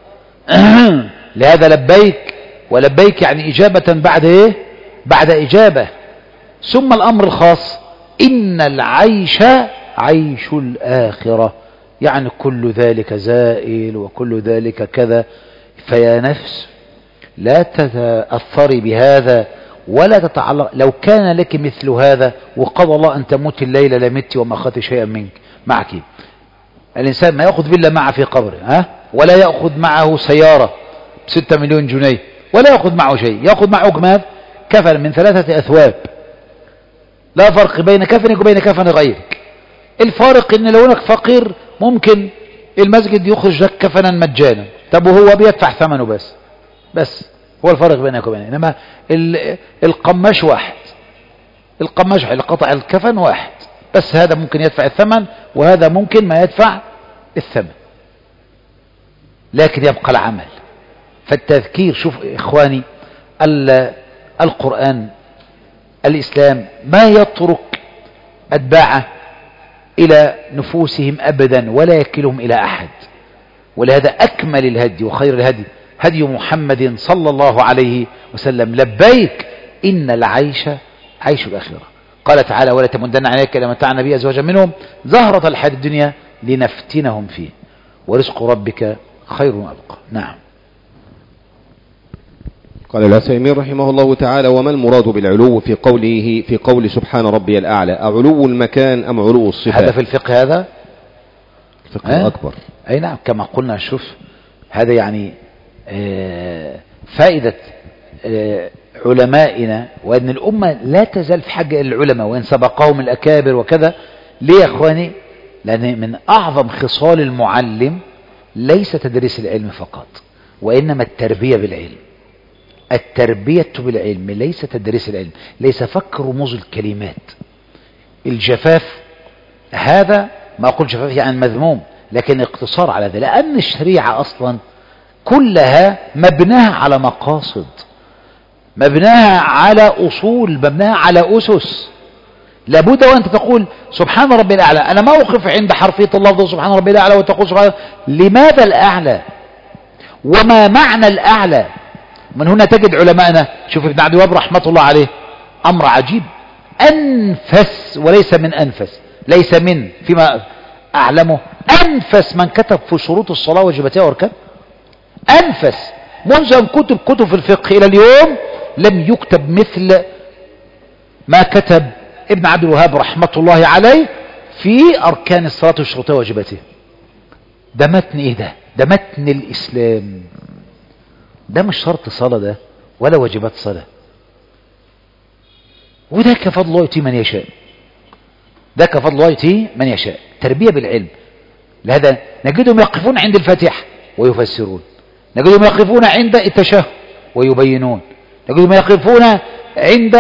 لهذا لبيك، ولبيك يعني إجابة بعد إيه؟ بعد إجابة. ثم الأمر الخاص إن العيش عيش الآخرة، يعني كل ذلك زائل وكل ذلك كذا. فيا نفس لا تتأثري بهذا ولا تتعلق. لو كان لك مثل هذا وقضى الله أن تموت الليلة لمت وما أخذت شيئا منك معك. الإنسان ما يأخذ بالله معه في قبره، ولا يأخذ معه سيارة ب6 مليون جنيه، ولا يأخذ معه شيء، يأخذ معه كماذا؟ كفن من 3 أثواب. لا فرق بين كفنك وبين كفن غيرك. الفارق ان لو انك فقير ممكن المسجد يخرج لك كفنا مجانا، طب وهو بيدفع ثمنه بس هو الفرق بينك وبينه. انما القماش واحد، القماش اللي قطع الكفن واحد، بس هذا ممكن يدفع الثمن وهذا ممكن ما يدفع الثمن، لكن يبقى العمل. فالتذكير، شوف إخواني، القرآن الإسلام ما يترك أتباعه إلى نفوسهم أبدا ولا يكلهم إلى أحد. ولهذا أكمل الهدي وخير الهدي هدي محمد صلى الله عليه وسلم: لبيك إن العيش عيش الآخرة. قال تعالى: ولا تمدن عينيك إلى متاع النبي أزواجا منهم زهرة الحياة الدنيا لنفتنهم فيه ورزق ربك خير وأبقى. نعم. قال العثيمين رحمه الله تعالى: وما المراد بالعلو في قول سبحان ربي الأعلى؟ علو المكان أم علو الصفات؟ هذا في الفقه، هذا الفقه الأكبر. أي نعم، كما قلنا. شوف هذا يعني فائدة علمائنا، وأن الأمة لا تزال في حاجة إلى العلماء وإن سبقهم الأكابر وكذا. ليه يا أخواني؟ لأن من أعظم خصال المعلم ليس تدريس العلم فقط، وإنما التربية بالعلم. التربية بالعلم ليس تدريس العلم، ليس فك رموز الكلمات. الجفاف هذا ما أقول جفاف يعني مذموم، لكن اقتصار على ذلك، لأن الشريعة أصلا كلها مبناها على مقاصد، مبناها على أصول، مبناها على أسس. لابد وأنت تقول سبحان ربي الأعلى، أنا ما أوقف عند حرفية اللفظ سبحان ربي الأعلى وتقول سبحان. لماذا الأعلى؟ وما معنى الأعلى؟ من هنا تجد علماءنا، شوف ابن عبد الوهاب رحمة الله عليه، أمر عجيب، أنفس وليس من أنفس، ليس من فيما أعلمه، أنفس من كتب في شروط الصلاة وجبتها وأركان. أنفس منذ أن كتب في الفقه إلى اليوم لم يكتب مثل ما كتب ابن عبد الوهاب رحمة الله عليه في أركان الصلاة وشروطها وجبتها. ده متن إيه ده؟ ده متن الإسلام. ده مش شرط صلاة ده ولا واجبات صلاة، وده كفضل الله يؤتيه من يشاء، ده كفضل الله يؤتيه من يشاء. تربية بالعلم. لهذا نجدهم يقفون عند الفاتحة ويفسرون، نجدهم يقفون عند التشهد ويبينون، نجدهم يقفون عند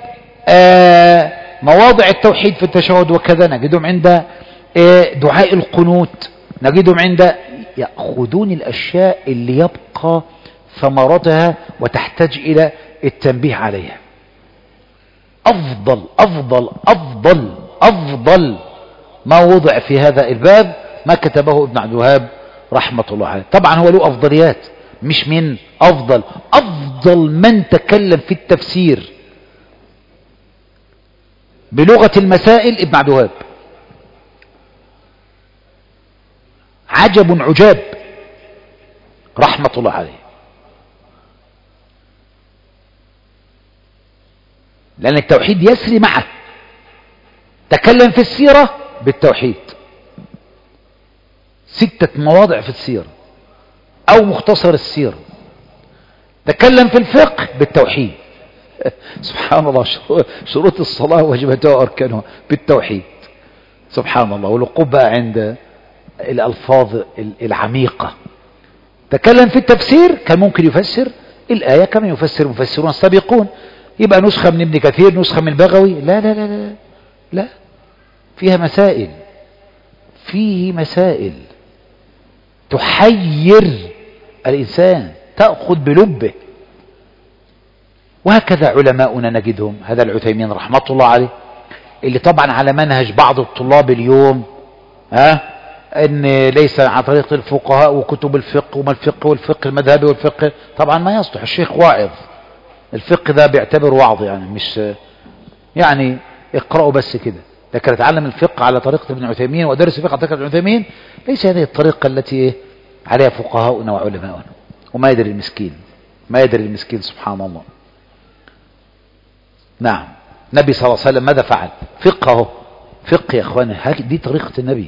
مواضع التوحيد في التشهد وكذا، نجدهم عند دعاء القنوت، نجدهم عند يأخذون الأشياء اللي يبقى ثمرتها وتحتاج إلى التنبيه عليها. أفضل أفضل أفضل أفضل ما وضع في هذا الباب ما كتبه ابن عبد الوهاب رحمة الله عليه. طبعا هو له أفضليات، مش من أفضل من تكلم في التفسير بلغة المسائل ابن عبد الوهاب. عجب عجاب رحمة الله عليه. لأن التوحيد يسري معه. تكلم في السيرة بالتوحيد 6 مواضع في السيرة أو مختصر السيرة. تكلم في الفقه بالتوحيد سبحان الله. شروط الصلاة واجباتها وأركانها بالتوحيد سبحان الله. والوقوف بقى عند الألفاظ العميقة. تكلم في التفسير، كان ممكن يفسر الآية كما يفسر مفسرون السابقون، يبقى نسخة من ابن كثير، نسخة من البغوي. لا لا لا لا لا، فيها مسائل، فيه مسائل تحير الإنسان، تأخذ بلبه. وهكذا علماؤنا نجدهم. هذا العثيمين رحمة الله عليه، اللي طبعا على منهج بعض الطلاب اليوم، ان ليس عن طريق الفقهاء وكتب الفقه وما الفقه والفقه المذهبي والفقه. طبعا ما يصلح. الشيخ واعظ، الفقه ده بيعتبر وعظ، يعني مش يعني اقرأوا بس كده. لكن اتعلم الفقه على طريقة ابن عثيمين وادرس الفقه على طريقة ابن عثيمين، ليس هذه الطريقة التي عليها فقهاؤنا وعلماؤنا. وما يدري المسكين، ما يدري المسكين سبحان الله. نعم، النبي صلى الله عليه وسلم ماذا فعل؟ فقهه، فقه يا اخواني، دي طريقة النبي.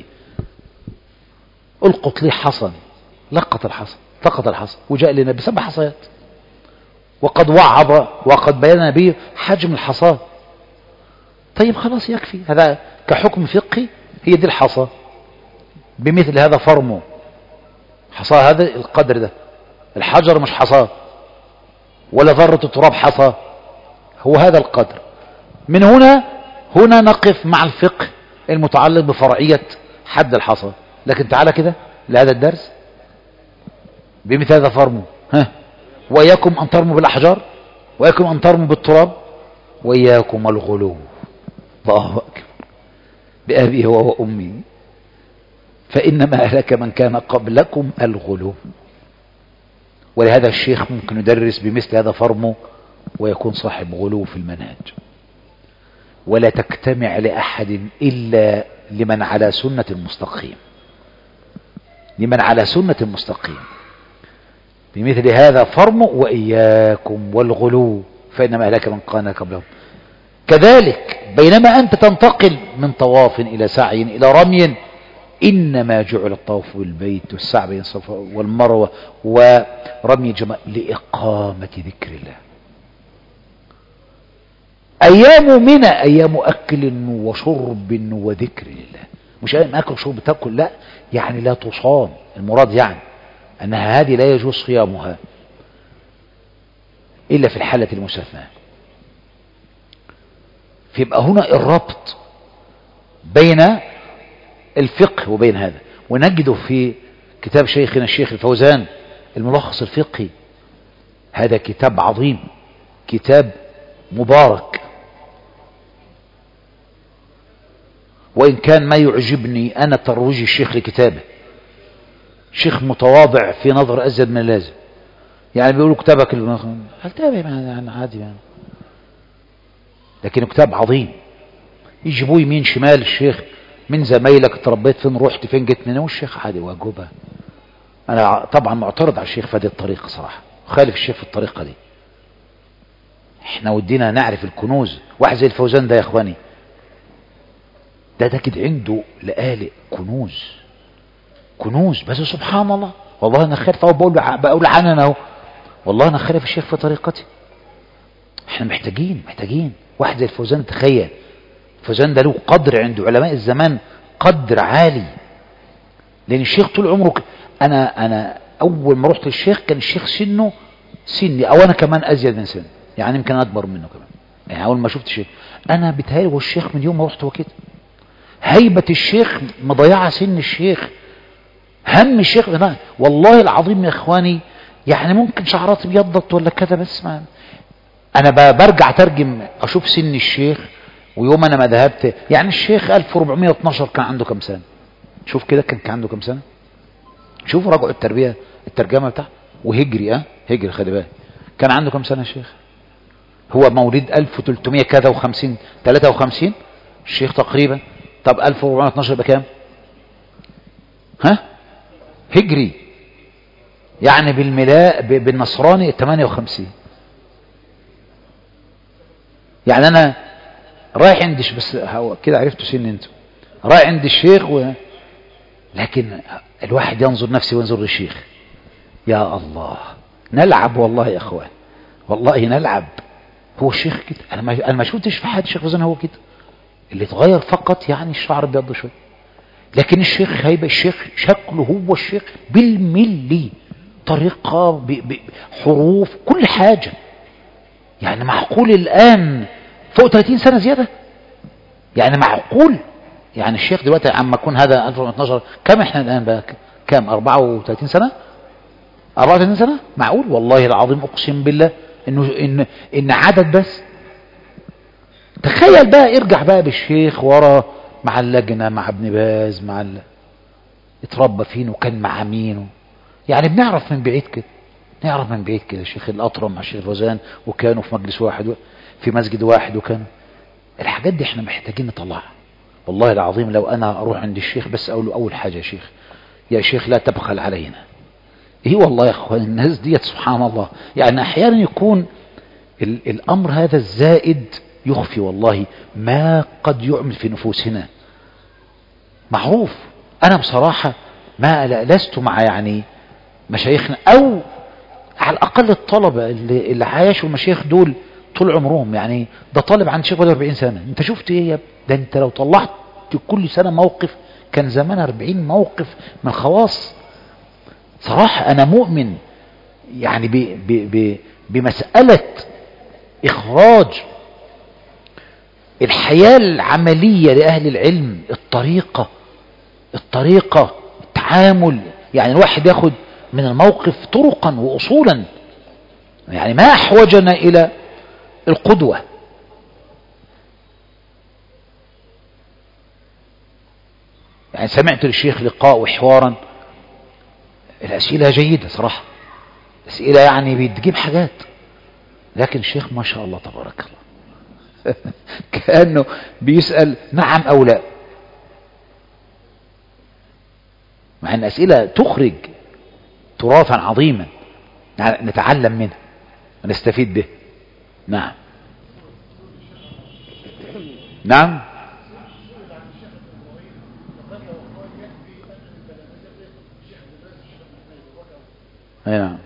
القط لي حصن، لقط الحصن، لقط الحصن، وجاء للنبي 7 حصيات، وقد وعظ وقد بين النبي حجم الحصى. طيب خلاص يكفي، هذا كحكم فقهي. هي دي الحصى، بمثل هذا فرمه. حصى هذا القدر ده، الحجر مش حصى ولا ذرة التراب حصى، هو هذا القدر. من هنا نقف مع الفقه المتعلق بفرعية حد الحصى. لكن تعالى كده لهذا الدرس، بمثل هذا فرمه. وإياكم أن ترموا بالأحجار، وإياكم أن ترموا بالتراب، وإياكم الغلو. الله أكبر. بأبي هو وأمي، فإنما أهلك من كان قبلكم الغلو. ولهذا الشيخ ممكن يدرس بمثل هذا فرمه ويكون صاحب غلو في المنهج. ولا تجتمع لأحد إلا لمن على سنة المستقيم، لمن على سنة المستقيم. بمثل هذا فرموا وإياكم والغلو فإنما أهلك من كان قبلهم. كذلك بينما أنت تنتقل من طواف إلى سعي إلى رمي، إنما جعل الطواف بالبيت والسعي بين الصفا والمروة ورمي الجمار لإقامة ذكر الله. أيام منى أيام أكل وشرب وذكر الله. مش أيام أكل وشرب تأكل، لا، يعني لا تصام. المراد يعني أنها هذه لا يجوز صيامها إلا في الحالة المستثناة. فيبقى هنا الربط بين الفقه وبين هذا. ونجده في كتاب شيخنا الشيخ الفوزان الملخص الفقهي. هذا كتاب عظيم، كتاب مبارك. وإن كان ما يعجبني أنا ترويج الشيخ لكتابه، شيخ متواضع في نظر أزيد من اللازم. يعني بيقولوا كتابك الكتاب يعني عادي يعني، لكن كتاب عظيم. يجيبوه يمين شمال الشيخ، من زمايلك تربيت فين، رحت فين، جيت منين، والشيخ عادي واجوبها. أنا طبعا معترض على الشيخ في هذه الطريقة صراحة، خالف الشيخ في الطريقة دي. احنا ودينا نعرف الكنوز. واحد زي الفوزان ده يا اخواني، ده كده عنده لآلئ كنوز، كنوز. بس سبحان الله، والله انا خالف اهو، بقول عننا اهو، والله انا خالف الشيخ في طريقتي. احنا محتاجين واحد زي الفوزان. تخيل الفوزان ده له قدر عند علماء الزمان، قدر عالي. لان الشيخ طول عمره انا اول ما رحت للشيخ كان الشيخ سنه سني، او انا كمان ازيد من سنه، يعني يمكن اكبر منه كمان. يعني اول ما شفت الشيخ انا بيتهيألي هو الشيخ من يوم ما رحت وكده. هيبة الشيخ مضيعة سن الشيخ، هم الشيخ. والله العظيم يا اخواني، يعني ممكن شعرات بيضت ولا كذا، بس ما انا برجع ترجم اشوف سن الشيخ. ويوم انا ما ذهبت، يعني الشيخ 1412 كان عنده كم سنة؟ شوف كده كان عنده كم سنة. شوفوا رجعوا التربية الترجمة بتاعه وهجري هجري خلي بالك. كان عنده كم سنة الشيخ؟ هو مولد 1353 53 الشيخ تقريبا. طب 1412 بكام؟ ها هجري يعني بالنصراني 58. يعني انا رايح عند بس كده عرفتوا سن انتوا رايح عند الشيخ لكن الواحد ينظر نفسه وينظر للشيخ. يا الله نلعب والله يا اخوان والله نلعب. هو الشيخ كده انا ما شفتش في حد الشيخ فوزان هو كده اللي اتغير فقط يعني الشعر ابيض شويه. لكن الشيخ هيبقى الشيخ شكله هو الشيخ بالملي طريقه بحروف كل حاجه. يعني معقول الان فوق 30 سنه زياده يعني معقول. يعني الشيخ دلوقتي عم يكون هذا 2012 كم احنا الان بقى كم 34 سنه 34 سنه معقول والله العظيم اقسم بالله ان عدد بس. تخيل بقى ارجع بقى بالشيخ ورا مع اللجنه مع ابن باز اتربى فين وكان مع مين يعني بنعرف من بعيد كده. نعرف من بعيد كده الشيخ الأطرم مع الشيخ فوزان وكانوا في مجلس واحد في مسجد واحد وكانوا الحاجات دي احنا محتاجين نطلعها. والله العظيم لو انا اروح عند الشيخ بس اقول له اول حاجة يا شيخ لا تبخل علينا. ايه والله يا اخوان الناس ديت سبحان الله يعني احيانا يكون الامر هذا الزائد يخفي والله ما قد يعمل في نفوسنا. معروف انا بصراحة ما لست مع يعني مشايخنا او على الاقل الطلبة اللي عايشوا المشايخ دول طول عمرهم. يعني ده طالب عند شيخ 40 سنة انت شفت ايه يا ده انت لو طلعت كل سنة موقف كان زمان 40 موقف من خواص. صراحة انا مؤمن يعني بمسألة اخراج الحياة العملية لأهل العلم الطريقة التعامل. يعني الواحد ياخد من الموقف طرقا وأصولا. يعني ما أحوجنا إلى القدوة. يعني سمعت للشيخ لقاء وحوارا الأسئلة جيدة صراحة أسئلة يعني بتجيب حاجات. لكن الشيخ ما شاء الله تبارك الله كأنه بيسأل نعم أو لا مع أن أسئلة تخرج تراثا عظيما نتعلم منه ونستفيد به. نعم نعم نعم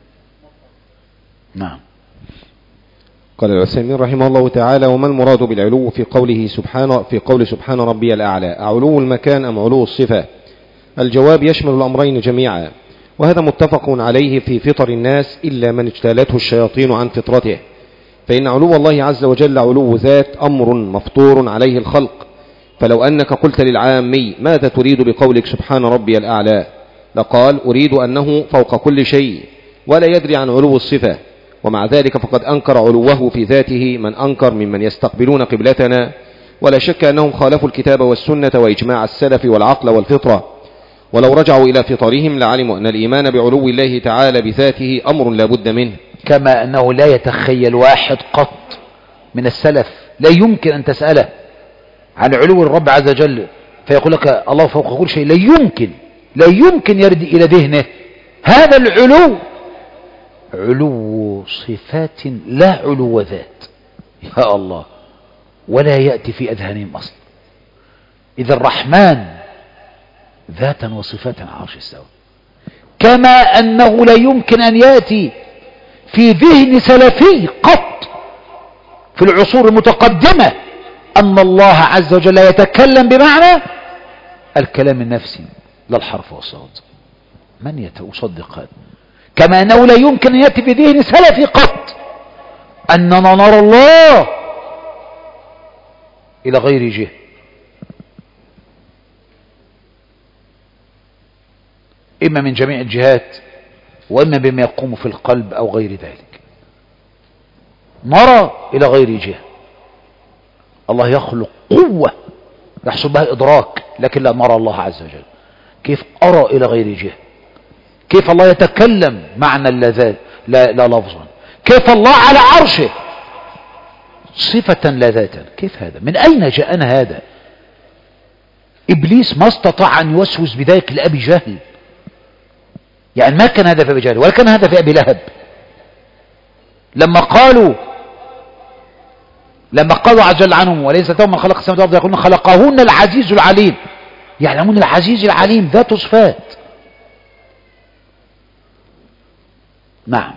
نعم. قال العثيمين رحمه الله تعالى وما المراد بالعلو في قول سبحان ربي الأعلى علو المكان أم علو الصفة؟ الجواب يشمل الأمرين جميعا وهذا متفق عليه في فطر الناس إلا من اجتالته الشياطين عن فطرته. فإن علو الله عز وجل علو ذات أمر مفطور عليه الخلق. فلو أنك قلت للعامي ماذا تريد بقولك سبحان ربي الأعلى لقال أريد أنه فوق كل شيء ولا يدري عن علو الصفة. ومع ذلك فقد أنكر علوه في ذاته من أنكر ممن يستقبلون قبلتنا ولا شك أنهم خالفوا الكتاب والسنة وإجماع السلف والعقل والفطرة. ولو رجعوا إلى فطرهم لعلموا أن الإيمان بعلو الله تعالى بذاته أمر لا بد منه. كما أنه لا يتخيل واحد قط من السلف لا يمكن أن تسأله عن علو الرب عز وجل فيقول لك الله فوق كل شيء. لا يمكن يرد إلى ذهنه هذا العلو علو صفات لا علو ذات. يا الله ولا يأتي في أذهانهم أصلا. إذا الرحمن ذاتا وصفات على عرش استوى. كما أنه لا يمكن أن يأتي في ذهن سلفي قط في العصور المتقدمة أن الله عز وجل يتكلم بمعنى الكلام النفسي لا الحرف والصوت. من يصدق هذا؟ كما أنه لا يمكن أن يأتي في ذهن سلفي قط أننا نرى الله إلى غير جهة. إما من جميع الجهات وإما بما يقوم في القلب أو غير ذلك. نرى إلى غير جهة. الله يخلق قوة يحصل بها إدراك، لكن لا نرى الله عز وجل. كيف أرى إلى غير جهة؟ كيف الله يتكلم معنى اللذات لا لفظا؟ كيف الله على عرشه صفة لا ذاتا؟ كيف هذا؟ من أين جاءنا هذا؟ إبليس ما استطاع أن يوسوس بذلك لأبي جهل، يعني ما كان هذا في أبي جهل ولا كان هذا في أبي لهب. لما قالوا عز وجل عنهم وليس توم من خلق السماوات والأرض يقولون خلقهن العزيز العليم، يعلمون العزيز العليم ذات صفات. نعم.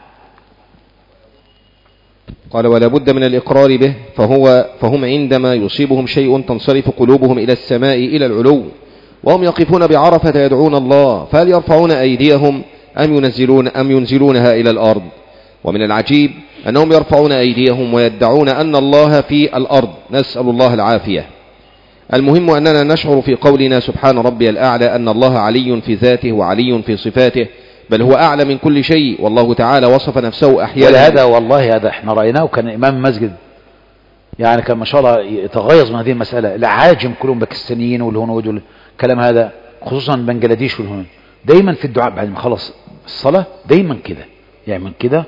قال ولا بد من الإقرار به، فهم عندما يصيبهم شيء تنصرف قلوبهم إلى السماء إلى العلو، وهم يقفون بعرفة يدعون الله، فهل يرفعون أيديهم أم ينزلونها إلى الأرض؟ ومن العجيب أنهم يرفعون أيديهم ويدعون أن الله في الأرض، نسأل الله العافية. المهم أننا نشعر في قولنا سبحان ربي الأعلى أن الله علي في ذاته وعلي في صفاته، بل هو أعلى من كل شيء، والله تعالى وصف نفسه أحيانا. ولهذا والله هذا احنا رأيناه، كان إمام مسجد يعني كان ما شاء الله يتغيظ من هذه المسألة. العاجم كلهم باكستانيين والهنود والكلام هذا، خصوصا بنجلاديش والهنود، دايما في الدعاء بعد ما خلص الصلاة دايما كده يعمل كده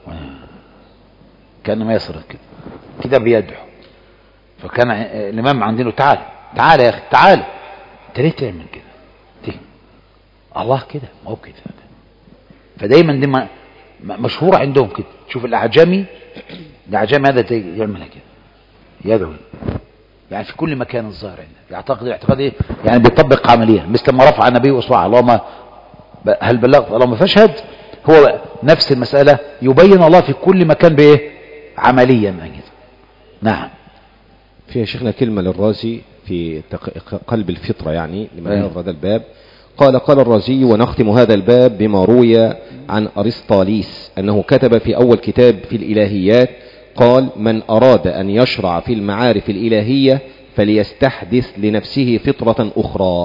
كأنه ما يصرف كده بيدعو. فكان الإمام عندنا تعال يا أخي تعال، انت ليه تعمل كده؟ ليه؟ الله كده ما هو كده. فدايما دي مشهورة عندهم كده. شوف الأعجمي هذا يعملها كده، يدعو يعني في كل مكان الظاهر عنده، يعتقد ايه يعني بيطبق عمليا، مثل ما رفع النبي اصبعه اللهم هل بلغت اللهم فاشهد. هو نفس المسألة، يبين الله في كل مكان بايه عمليا كده. نعم. فيها شيخنا كلمة للرازي في قلب الفطرة، يعني لما يرد الباب. قال الرازي ونختم هذا الباب بما روي عن أرسطاليس أنه كتب في أول كتاب في الإلهيات، قال من أراد أن يشرع في المعارف الإلهية فليستحدث لنفسه فطرة أخرى.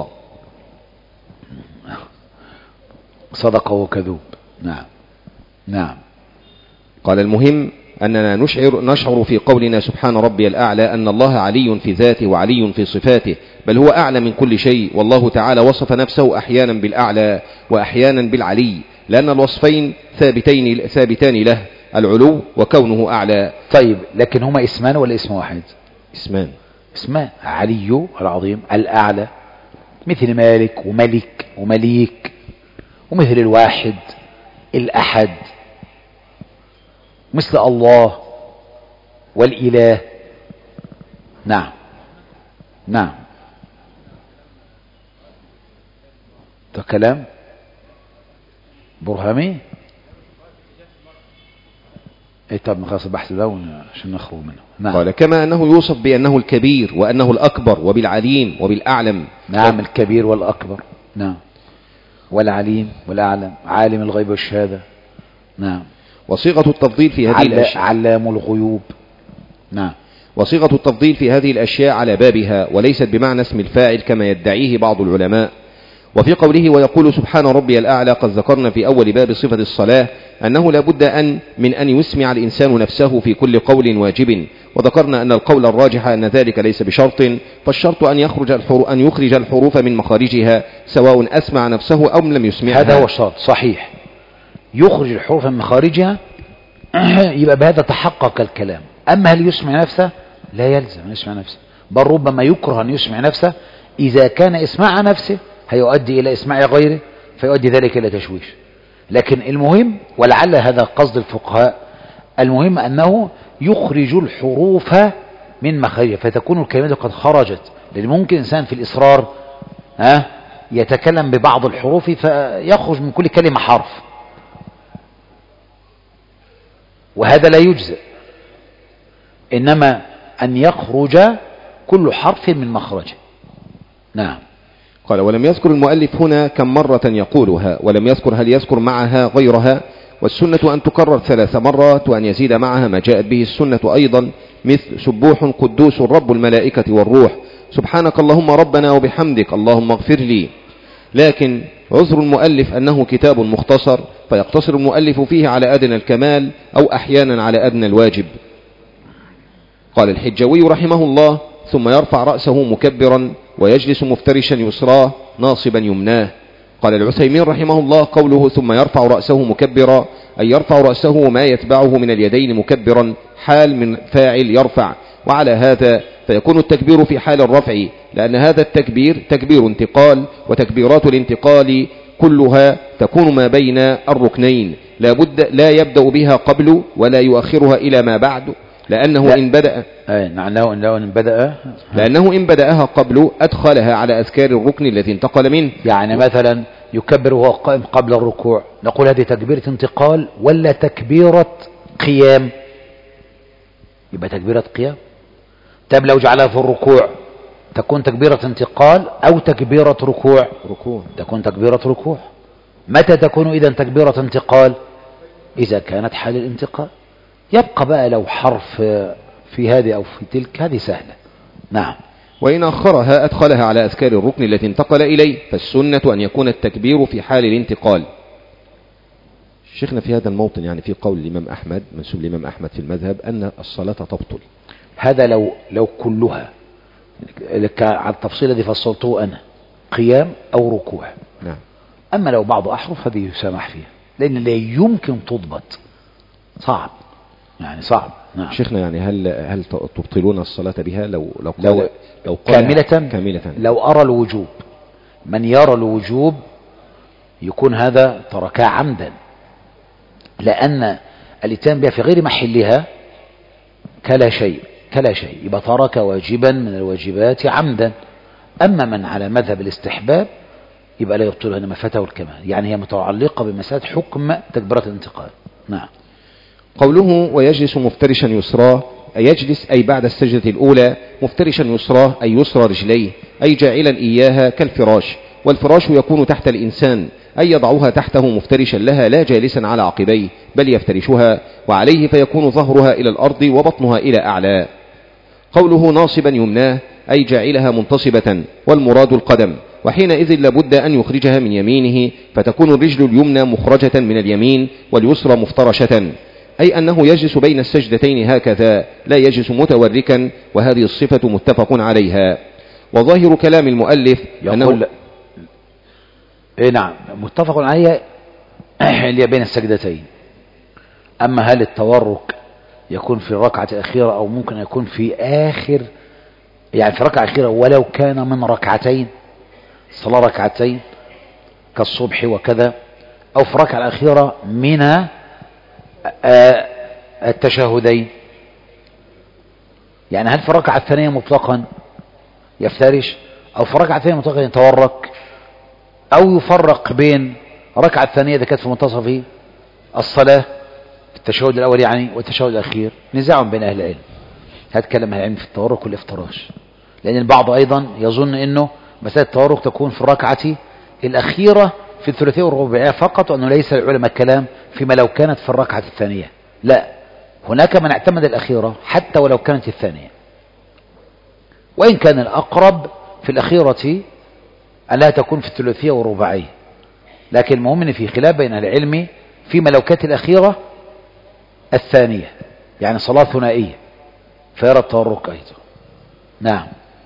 صدق وكذوب. نعم. قال المهم أننا نشعر في قولنا سبحان ربي الأعلى أن الله علي في ذاته وعلي في صفاته، بل هو أعلى من كل شيء، والله تعالى وصف نفسه أحيانا بالأعلى وأحيانا بالعلي، لأن الوصفين ثابتان له، العلو وكونه أعلى. طيب لكن هما اسمان ولا اسم واحد؟ اسمان. علي العظيم، الأعلى مثل مالك وملك ومليك، ومثل الواحد الأحد، مثل الله والإله. نعم. ده كلام برهامي. طب نخلص البحث ده عشان نخرج منه. نعم. قال كما أنه يوصف بأنه الكبير وأنه الأكبر وبالعليم وبالأعلم. نعم. الكبير والأكبر. نعم. والعليم والأعلم، عالم الغيب والشهادة. نعم. وصيغة التفضيل في هذه الأشياء علام الغيوب. نعم. وصيغة التفضيل في هذه الأشياء على بابها، وليست بمعنى اسم الفاعل كما يدعيه بعض العلماء. وفي قوله ويقول سبحان ربي الأعلى قد ذكرنا في أول باب صفة الصلاة أنه لا بد من أن يسمع الإنسان نفسه في كل قول واجب، وذكرنا أن القول الراجح أن ذلك ليس بشرط، فالشرط أن يخرج الحروف من مخارجها سواء أسمع نفسه أو لم يسمعها. هذا هو الشرط صحيح، يخرج الحروف من مخارجها يبقى بهذا تحقق الكلام. أما هل يسمع نفسه؟ لا يلزم أن يسمع نفسه، بل ربما يكره أن يسمع نفسه إذا كان إسماع نفسه هيؤدي إلى إسماع غيره فيؤدي ذلك إلى تشويش. لكن المهم، ولعل هذا قصد الفقهاء، المهم أنه يخرج الحروف من مخارجها فتكون الكلمات قد خرجت. لأن ممكن إنسان في الإصرار يتكلم ببعض الحروف فيخرج من كل كلمة حرف، وهذا لا يجزئ، إنما أن يخرج كل حرف من مخرجه. نعم. قال ولم يذكر المؤلف هنا كم مرة يقولها، ولم يذكر هل يذكر معها غيرها، والسنة أن تكرر 3 مرات وأن يزيد معها ما جاءت به السنة أيضا، مثل سبوح قدوس رب الملائكة والروح، سبحانك اللهم ربنا وبحمدك اللهم اغفر لي. لكن عذر المؤلف أنه كتاب مختصر، فيقتصر المؤلف فيه على أدنى الكمال أو أحيانا على أدنى الواجب. قال الحجوي رحمه الله ثم يرفع رأسه مكبرا ويجلس مفترشا يسراه ناصبا يمناه. قال العثيمين رحمه الله: قوله ثم يرفع رأسه مكبرا أي يرفع رأسه ما يتبعه من اليدين مكبرا، حال من فاعل يرفع. وعلى هذا فيكون التكبير في حال الرفع، لأن هذا التكبير تكبير انتقال، وتكبيرات الانتقال كلها تكون ما بين الركنين، لا يبدأ بها قبل ولا يؤخرها إلى ما بعد، لأنه إن بدأها قبل أدخلها على أذكار الركن التي انتقل منه. يعني مثلا يكبر وهو قائم قبل الركوع، نقول هذه تكبيرة انتقال ولا تكبيرة قيام؟ يبقى تكبيرة قيام. طب لو جعلها في الركوع تكون تكبيرة انتقال أو تكبيرة ركوع؟ تكون تكبيرة ركوع. متى تكون إذن تكبيرة انتقال؟ إذا كانت حال الانتقال. يبقى بقى لو حرف في هذه أو في تلك، هذه سهلة. نعم. وإن أخرها أدخلها على أذكار الركن التي انتقل إليه، فالسنة أن يكون التكبير في حال الانتقال. شيخنا في هذا الموطن يعني في قول الإمام أحمد، منسوب الإمام أحمد في المذهب، أن الصلاة تبطل. هذا لو كلها على التفصيل الذي فصلته أنا، قيام أو ركوع. نعم. أما لو بعض أحرف هذه يسامح فيها، لأن لا يمكن تضبط، صعب يعني صعب. نعم. شيخنا يعني هل تبطلون الصلاة بها لو كاملة؟ لو أرى الوجوب، من يرى الوجوب يكون هذا تركها عمدا، لأن الاتيان بها في غير محلها كلا شيء يبقى ترك واجبا من الواجبات عمدا. أما من على مذهب الاستحباب يبقى لا يبطلها، إنما فاته الكمال، يعني هي متعلقة بمسألة حكم تكبيرة الانتقال. نعم. قوله ويجلس مفترشا يسراه أي يجلس أي بعد السجدة الأولى مفترشا يسراه أي يسرى رجليه، أي جاعلا إياها كالفراش، والفراش يكون تحت الإنسان، أي يضعها تحته مفترشا لها لا جالسا على عقبيه، بل يفترشها وعليه، فيكون ظهرها إلى الأرض وبطنها إلى أعلى. قوله ناصبا يمناه أي جاعلها منتصبة، والمراد القدم، وحينئذ لابد أن يخرجها من يمينه، فتكون الرجل اليمنى مخرجة من اليمين واليسرى مفترشة، أي أنه يجلس بين السجدتين هكذا لا يجلس متوركا، وهذه الصفة متفق عليها. وظاهر كلام المؤلف أنه نعم متفق عليها اللي بين السجدتين. أما هل التورك يكون في الركعة الأخيرة أو ممكن يكون في آخر، يعني في ركعة أخيرة ولو كان من ركعتين، صلاة ركعتين كالصبح وكذا، أو في الركعة الأخيرة من التشهدين، يعني هل في الركعة الثانية مطلقا يفترش، أو في الركعة الثانية مطلقا يتورك، أو يفرق بين الركعة الثانية إذا كانت في منتصف الصلاة التشهد الأول يعني والتشهد الأخير. نزاع بين أهل العلم، هتكلم أهل العلم في التورك والافتراش، لأن البعض أيضا يظن أنه مسألة التورك تكون في الركعة الأخيرة في الثلاثية والرباعية فقط، وأنه ليس العلماء كلام فيما لو كانت في الركعة الثانية. لا، هناك من اعتمد الأخيرة حتى ولو كانت الثانية، وإن كان الأقرب في الأخيرة أن لا تكون في الثلاثية والرباعية، لكن المهم أن في خلاف بين العلم فيما لو كانت الأخيرة الثانية، يعني صلاة ثنائية فيرى التورك أيضا. نعم.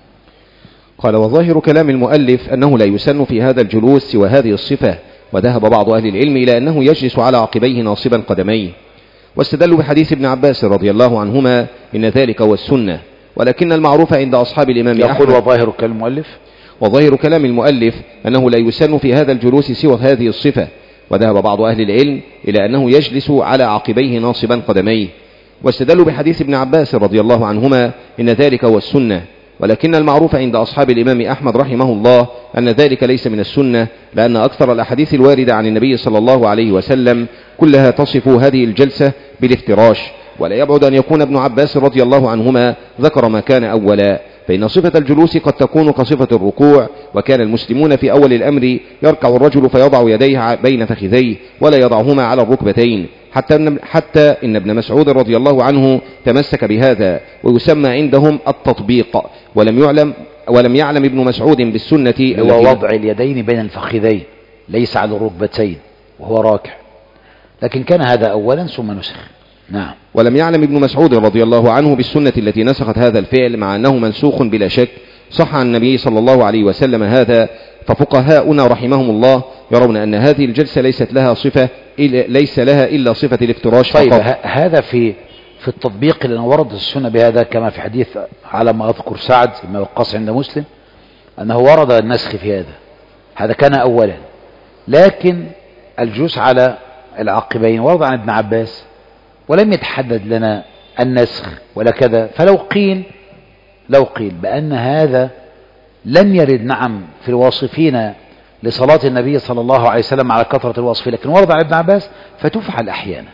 قال وظاهر كلام المؤلف أنه لا يسن في هذا الجلوس سوى هذه الصفة، وذهب بعض أهل العلم إلى أنه يجلس على عقبيه ناصبا قدميه، واستدلوا بحديث ابن عباس رضي الله عنهما إن ذلك هو السنة، ولكن المعروف عند أصحاب الإمام أحمد. يقول وظاهر كلام المؤلف أنه لا يسن في هذا الجلوس سوى هذه الصفة، وذهب بعض أهل العلم إلى أنه يجلس على عقبيه ناصبا قدميه، واستدلوا بحديث ابن عباس رضي الله عنهما إن ذلك هو السنة، ولكن المعروف عند أصحاب الإمام أحمد رحمه الله أن ذلك ليس من السنة، لأن أكثر الأحاديث الواردة عن النبي صلى الله عليه وسلم كلها تصف هذه الجلسة بالافتراش، ولا يبعد أن يكون ابن عباس رضي الله عنهما ذكر ما كان أولا، فإن صفة الجلوس قد تكون كصفة الركوع، وكان المسلمون في أول الأمر يركع الرجل فيضع يديه بين فخذيه ولا يضعهما على الركبتين، حتى إن ابن مسعود رضي الله عنه تمسك بهذا، ويسمى عندهم التطبيق، ولم يعلم ابن مسعود بالسنة هو وضع اليدين بين الفخذين ليس على الركبتين وهو راكع، لكن كان هذا أولا ثم نسخ. نعم. ولم يعلم ابن مسعود رضي الله عنه بالسنة التي نسخت هذا الفعل، مع أنه منسوخ بلا شك، صح عن النبي صلى الله عليه وسلم هذا، ففقهاؤنا رحمهم الله يرون أن هذه الجلسة ليس لها إلا صفة الافتراش فقط. طيب هذا في التطبيق اللي ورد السنة بهذا، كما في حديث على ما أذكر سعد بن وقاص عند مسلم أنه ورد النسخ في هذا كان أولا. لكن الجلوس على العقبين ورد عن ابن عباس ولم يتحدد لنا النسخ ولا كذا. فلو قيل بأن هذا لم يرد نعم في الواصفين لصلاة النبي صلى الله عليه وسلم على كثرة الوصف، لكن ورد عن ابن عباس فتفعل أحيانا،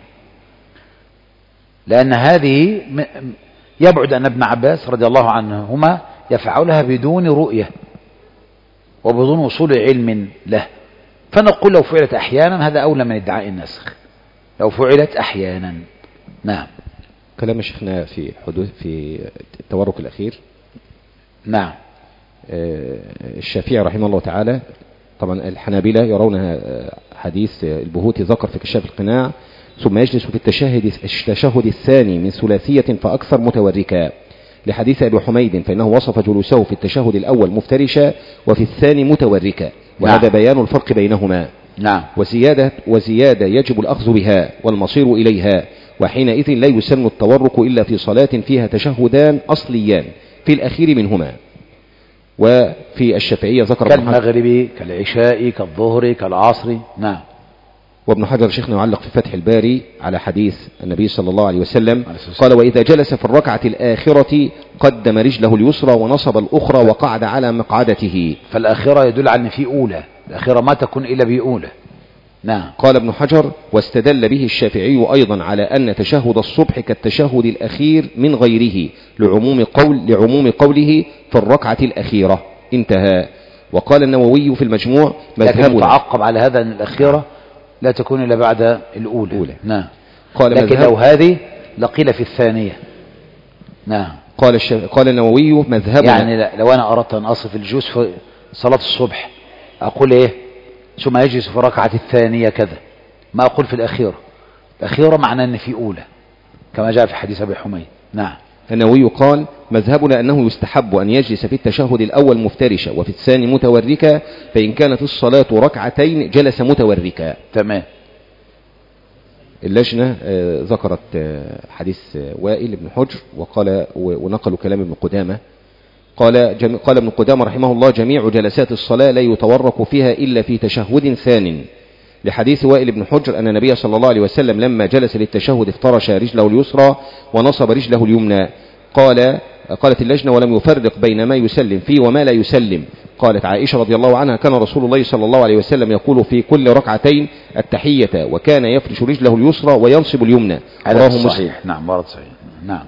لأن هذه يبعد أن ابن عباس رضي الله عنهما يفعلها بدون رؤية وبدون وصول علم له. فنقول لو فعلت أحيانا هذا أولى من ادعاء النسخ، لو فعلت أحيانا. نعم. كلام شيخنا في التورك الأخير. نعم. الشافعي رحمه الله تعالى، طبعا الحنابلة يرونها حديث البهوتي ذكر في كشاف القناع ثم يجلس في التشهد الثاني من ثلاثية فأكثر متوركا، لحديث أبي حميد فإنه وصف جلوسه في التشهد الأول مفترشا وفي الثاني متوركا، وهذا بيان الفرق بينهما. نعم. وزيادة يجب الأخذ بها والمصير إليها، وحينئذ لا يسن التورك إلا في صلاة فيها تشهدان أصليان في الأخير منهما. وفي الشافعية ذكر كالمغرب كالعشاء كالظهر كالعصر. نعم. وابن حجر شيخنا يعلق في فتح الباري على حديث النبي صلى الله عليه وسلم قال: وإذا جلس في الركعة الآخرة قدم رجله اليسرى ونصب الأخرى وقعد على مقعدته. فالآخرة يدل على أن في أولى، الآخرة ما تكون إلا بأولى. نعم. قال ابن حجر: واستدل به الشافعي أيضا على أن تشهد الصبح كالتشهد الأخير من غيره لعموم قوله في الركعة الأخيرة. انتهى. وقال النووي في المجموع: لكن متعقب على هذا أن الأخيرة لا تكون إلا بعد الأولى. نعم. لكن لو هذه لقيل في الثانية. نعم. قال النووي: مذهبنا، يعني لو أنا أردت أن أصف الجلوس في صلاة الصبح أقول إيه؟ ثم يجلس في الركعة الثانية كذا، ما أقول في الأخيرة. الأخيرة معناه أن في أولى كما جاء في حديث أبي حميد. نعم. النووي قال: مذهبنا أنه يستحب أن يجلس في التشهد الأول مفترشا وفي الثاني متوركا، فإن كانت الصلاة ركعتين جلس متوركا. تمام. اللجنة ذكرت حديث وائل بن حجر وقال ونقلوا كلام ابن قدامة. قال ابن قدامة رحمه الله: جميع جلسات الصلاة لا يتورك فيها إلا في تشهد ثان، لحديث وائل بن حجر أن النبي صلى الله عليه وسلم لما جلس للتشهد افترش رجله اليسرى ونصب رجله اليمنى. قالت اللجنة: ولم يفرق بين ما يسلم فيه وما لا يسلم. قالت عائشة رضي الله عنها: كان رسول الله صلى الله عليه وسلم يقول في كل ركعتين التحية، وكان يفرش رجله اليسرى وينصب اليمنى. هذا صحيح. نعم، ورد صحيح. نعم.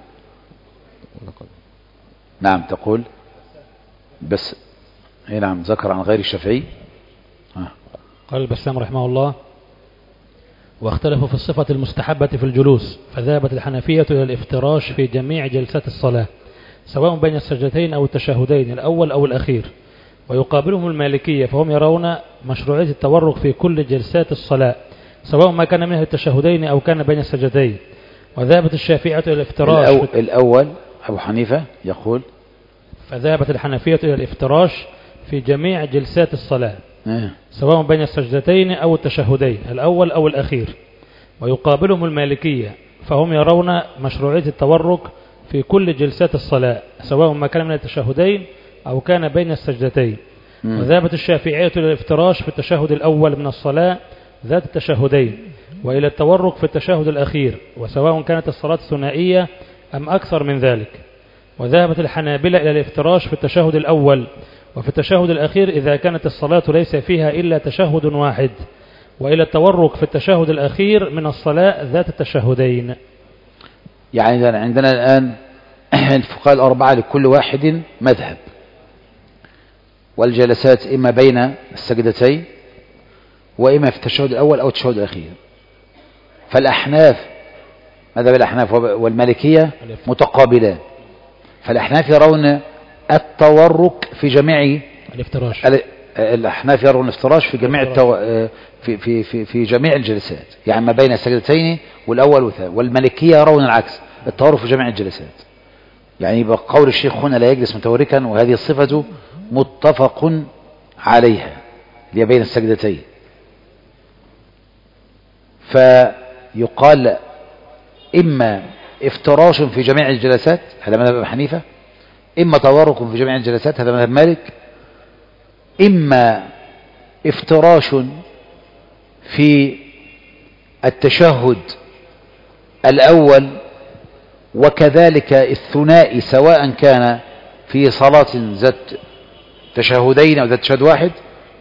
نعم. تقول بس نعم، ذكر عن غير الشافعي. قال البسام رحمه الله: واختلفوا في الصفة المستحبة في الجلوس، فذهبت الحنفية إلى الافتراش في جميع جلسات الصلاة سواء بين السجدتين أو التشهدين الأول أو الأخير، ويقابلهم المالكية فهم يرون مشروعية التورك في كل جلسات الصلاة سواء ما كان منها التشهدين أو كان بين السجدتين. وذهبت الشافعية إلى الافتراش الأول أبو حنيفة يقول: فذهبت الحنفية إلى الافتراش في جميع جلسات الصلاة سواء بين السجدتين أو التشهدين الأول أو الأخير، ويقابلهم المالكية فهم يرون مشروعية التورك في كل جلسات الصلاة سواء ما كان من التشهدين أو كان بين السجدتين. وذهبت الشافعية إلى الافتراش في التشهد الأول من الصلاة ذات التشهدين، وإلى التورك في التشهد الأخير وسواء كانت الصلاة ثنائية أم أكثر من ذلك. وذهبت الحنابلة إلى الافتراش في التشهد الأول وفي التشهد الأخير إذا كانت الصلاة ليس فيها إلا تشهد واحد، وإلى التورك في التشهد الأخير من الصلاة ذات التشهدين. يعني عندنا الآن الفقهاء الأربعة لكل واحد مذهب، والجلسات إما بين السجدتين وإما في التشهد الأول أو التشهد الأخير. فالأحناف مذهب الأحناف والمالكية متقابلان، فالأحناف يرون التورك في جميع الافتراش. الأحناف يرون الافتراش في جميع في جميع الجلسات، يعني ما بين السجدتين والأول والثاني. والمالكية يرون العكس، التورك في جميع الجلسات. يعني يبقى قول الشيخ هنا لا يجلس متوركا، وهذه الصفة متفق عليها اللي بين السجدتين. فيقال إما افتراش في جميع الجلسات، هذا مذهب أبي حنيفة، إما تورك في جميع الجلسات، هذا مذهب مالك، إما افتراش في التشهد الأول وكذلك الثنائي، سواء كان في صلاة ذات تشهدين أو ذات تشهد واحد،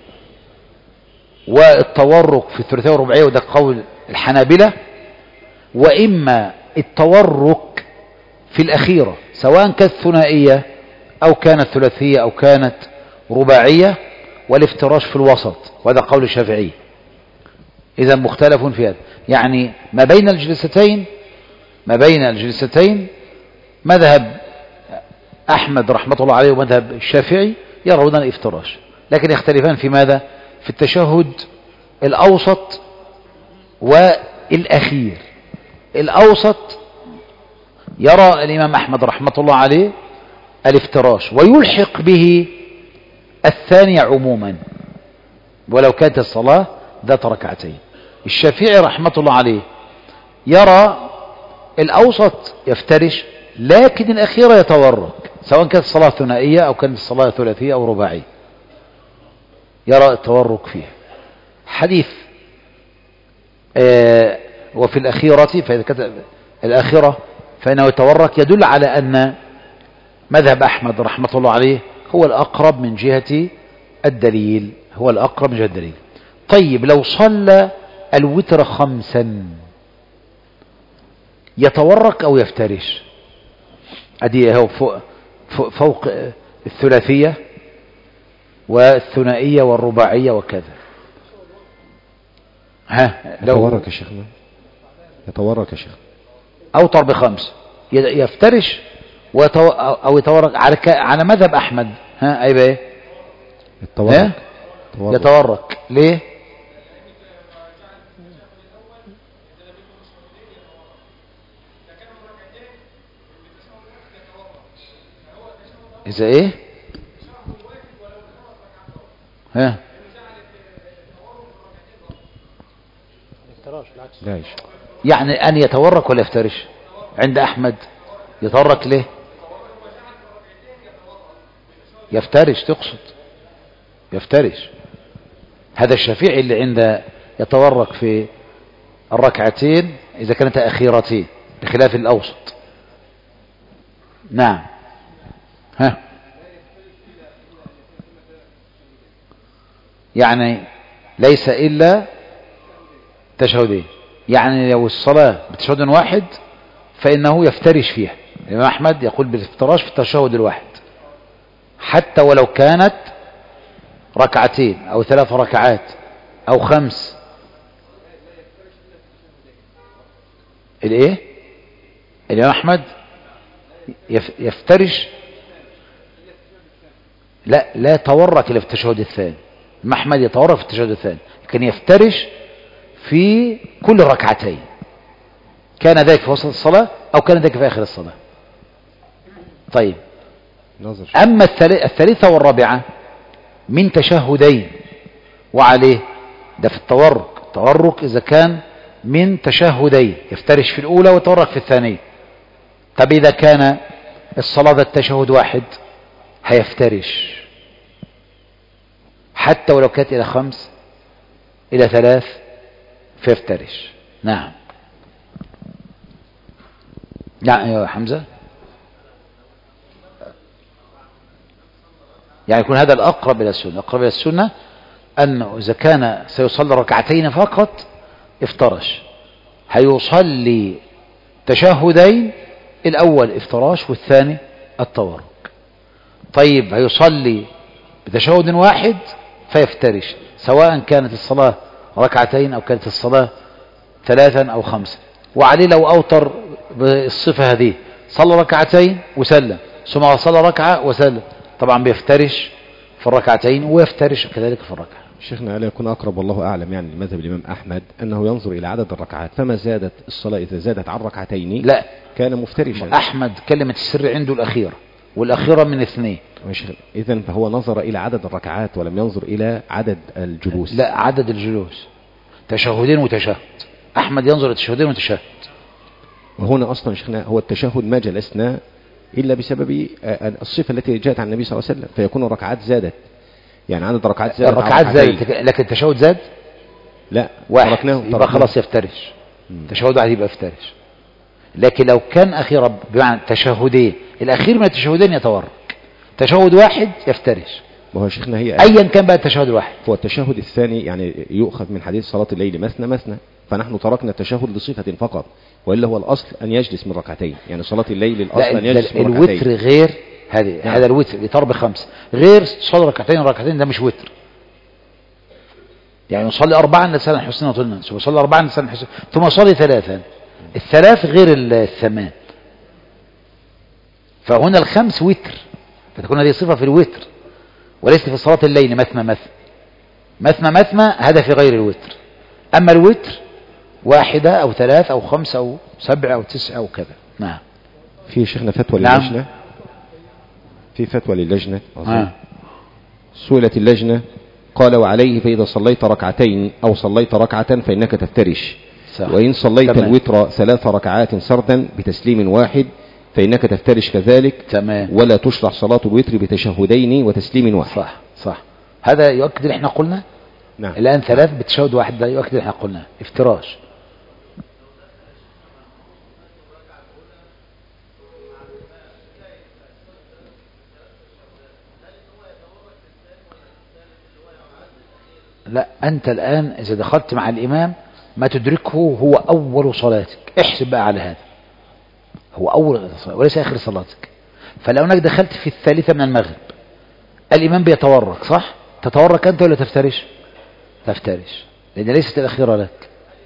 والتورك في الثلاثية والرباعية، وده قول الحنابلة، وإما التورك في الأخيرة سواء كانت ثنائية أو كانت ثلاثية أو كانت رباعية، والافتراش في الوسط، وهذا قول الشافعي. إذا مختلف في هذا، يعني ما بين الجلستين مذهب أحمد رحمة الله عليه ومذهب الشافعي يرون الافتراش، لكن يختلفان في ماذا؟ في التشهد الأوسط والأخير. الأوسط يرى الإمام أحمد رحمة الله عليه الافتراش، ويلحق به الثاني عموما ولو كانت الصلاة ذات ركعتين. الشافعي رحمة الله عليه يرى الأوسط يفترش، لكن الأخيرة يتورك، سواء كانت الصلاة ثنائية أو كانت الصلاة ثلاثية أو رباعية، يرى التورك فيها. حديث وفي الأخيرة، فإذا كانت الأخيرة فإنه يتورك، يدل على أن مذهب أحمد رحمة الله عليه هو الأقرب من جهة الدليل، هو الأقرب من جهة الدليل. طيب لو صلى الوتر 5 يتورك أو يفترش؟ أدي هو فوق الثلاثية والثنائية والرباعية وكذا. يتورك يا شيخنا، يتورك يا شيخ، أوتر ب5 يفترش أو يتورك على مذهب أحمد. أيبقى إيه؟ يتورك. ليه؟ إذا إيه؟ يعني أن يتورك ولا يفترش؟ عند أحمد يتورك. ليه؟ يفترش تقصد؟ يفترش. هذا الشافعي اللي عند يتورك في الركعتين إذا كانت أخيرتين، بخلاف الأوسط. نعم. يعني ليس إلا تشهدين، يعني لو الصلاة بتشهد واحد فإنه يفترش فيها. الإمام أحمد يقول بالافتراش في التشهد الواحد، حتى ولو كانت ركعتين أو 3 ركعات أو 5. الإيه؟ الإمام أحمد يفترش، لا تورك إلا في التشهد الثاني. الإمام أحمد يتورك في التشهد الثاني، لكن يفترش في كل ركعتين، كان ذلك في وسط الصلاة أو كان ذلك في آخر الصلاة. طيب، أما الثالثة والرابعة من تشهدين وعليه، ده في التورك إذا كان من تشهدين يفترش في الأولى ويتورك في الثانية. طب إذا كان الصلاة ذات تشهد واحد هيفترش، حتى ولو كانت إلى 5 إلى 3 فيفترش. نعم. يا حمزة، يعني يكون هذا الأقرب إلى السنة. أقرب إلى السنة أنه إذا كان سيصلي ركعتين فقط افترش، هيصلي تشهدين، الأول افتراش والثاني التورك. طيب هيصلي بتشهد واحد فيفترش، سواء كانت الصلاة ركعتين أو كانت الصلاة 3 أو 5. وعليه لو أوتر بالصفة هذه، صلى ركعتين وسلم، ثم صلى ركعة وسلم، طبعا بيفترش في الركعتين ويفترش كذلك في الركعة. شيخنا ألا يكون أقرب والله أعلم يعني لمذهب الإمام أحمد أنه ينظر إلى عدد الركعات، فما زادت الصلاة إذا زادت عن ركعتين لا كان مفترشا. أحمد كلمة السر عنده الأخيرة، والأخيرة من 2. إذن فهو نظر إلى عدد الركعات ولم ينظر إلى عدد الجلوس. لا، عدد الجلوس، تشهدين وتشهد. أحمد ينظر التشهدين وتشهد. وهنا أصلا شيخنا هو التشهد ما جلسنا إلا بسبب الصفة التي جاءت عن النبي صلى الله عليه وسلم، فيكون الركعات زادت، يعني عدد الركعات زادت. الركعات زادت لكن التشهد زاد. لا، واحد يبقى خلاص يفترش. تشهد واحد يبقى يفترش. لكن لو كان أخيرا بمعنى تشهدين، الأخير من التشهدين يتورك، تشهد واحد يفترش. وهو شيخنا هي أيا كان بقى التشهد الواحد. هو التشهد الثاني يعني يؤخذ من حديث صلاة الليل مثنى مثنى، فنحن تركنا التشهد لصفة فقط، وإلا هو الأصل أن يجلس من ركعتين، يعني صلاة الليل الأصل أن يجلس من ركعتين. الوتر غير هذا الوتر يطار ب5 غير صلاة ركعتين ده مش وتر. يعني يصلي 4 لسان حسن وطلنا، ثم يصلي 4 لسان حسن، ثم يصلي 3. الثلاث غير الثمان، فهنا ال5 وتر، فتكون هذه صفة في الوتر وليس في صلاة الليل مثنى هذا في غير الوتر. أما الوتر 1 أو 3 أو 5 أو 7 أو 9 أو كذا. نعم. في شيخنا فتوى للجنة، في فتوى للجنة سئلت اللجنة قال وعليه فإذا صليت ركعتين أو صليت ركعة فإنك تفترش، وإن صليت الوتر 3 ركعات سردا بتسليم واحد فإنك تفترش كذلك. تمام. ولا تشرح صلاة الوتر بتشهدين وتسليم واحد. صح. هذا يؤكد اللي احنا قلنا. نعم. الآن 3 بتشهد واحد، ده يؤكد اللي احنا قلنا افتراش. لا، أنت الآن إذا دخلت مع الإمام ما تدركه هو أول صلاتك، احسب بقى على هذا، هو أول صلاة وليس آخر صلاتك. فلو أنك دخلت في 3 من المغرب الإمام بيتورك، صح؟ تتورك أنت ولا تفترش؟ تفترش، لأن ليست الأخيرة لك.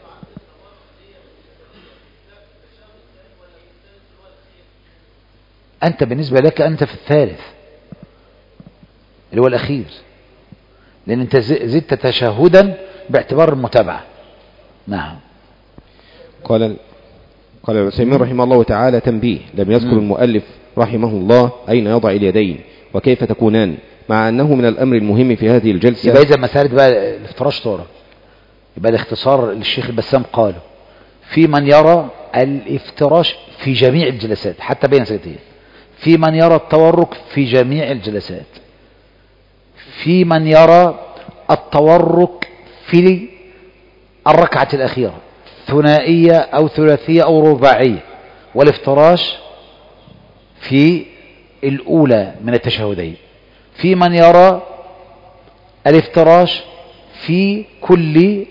أنت بالنسبة لك أنت في 3 اللي هو الأخير، لأن أنت زدت تشهدا باعتبار المتابعة. نعم. قال العثيمين رحمه الله تعالى تنبيه، لم يذكر المؤلف رحمه الله أين يضع اليدين وكيف تكونان، مع أنه من الأمر المهم في هذه الجلسة. يبقى إذا مسألة بقى الافتراش طورة، يبقى الاختصار للشيخ البسام قاله في من يرى الافتراش في جميع الجلسات حتى بين سجدتين، في من يرى التورك في جميع الجلسات، في من يرى التورك في الركعة الأخيرة ثنائية أو ثلاثية أو رباعية، والافتراش في الأولى من التشهدين، في من يرى الافتراش في كل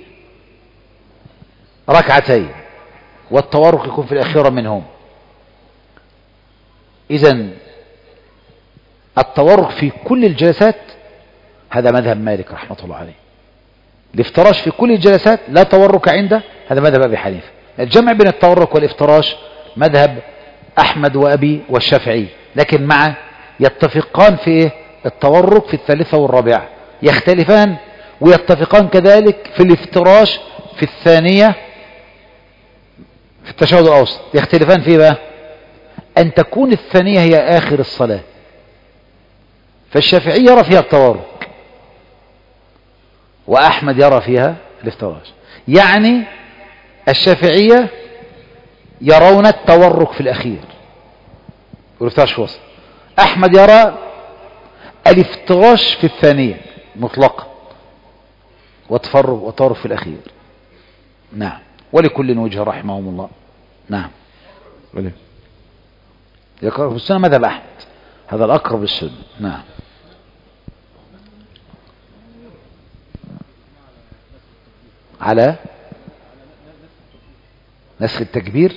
ركعتين والتورك يكون في الأخيرة منهم. إذن التورك في كل الجلسات هذا مذهب مالك رحمة الله عليه، الافتراش في كل الجلسات لا تورك عنده هذا مذهب أبي حنيفة، الجمع بين التورك والافتراش مذهب أحمد وأبي والشافعي، لكن مع يتفقان في التورك في 3 والرابعة، يختلفان ويتفقان كذلك في الافتراش في 2 في التشهد الأوسط، يختلفان فيه بقى أن تكون 2 هي آخر الصلاة، فالشافعي يرى فيها التورك وأحمد يرى فيها الافتراش، يعني الشافعية يرون التورك في الأخير والافتراش في الوسط، أحمد يرى الافتراش في 2 مطلقا والتورك في الأخير. نعم. ولكل وجه رحمهم الله. نعم. يقرأ في السنة مذهب أحمد، هذا الأقرب للسنة. نعم. على نسخ التكبير،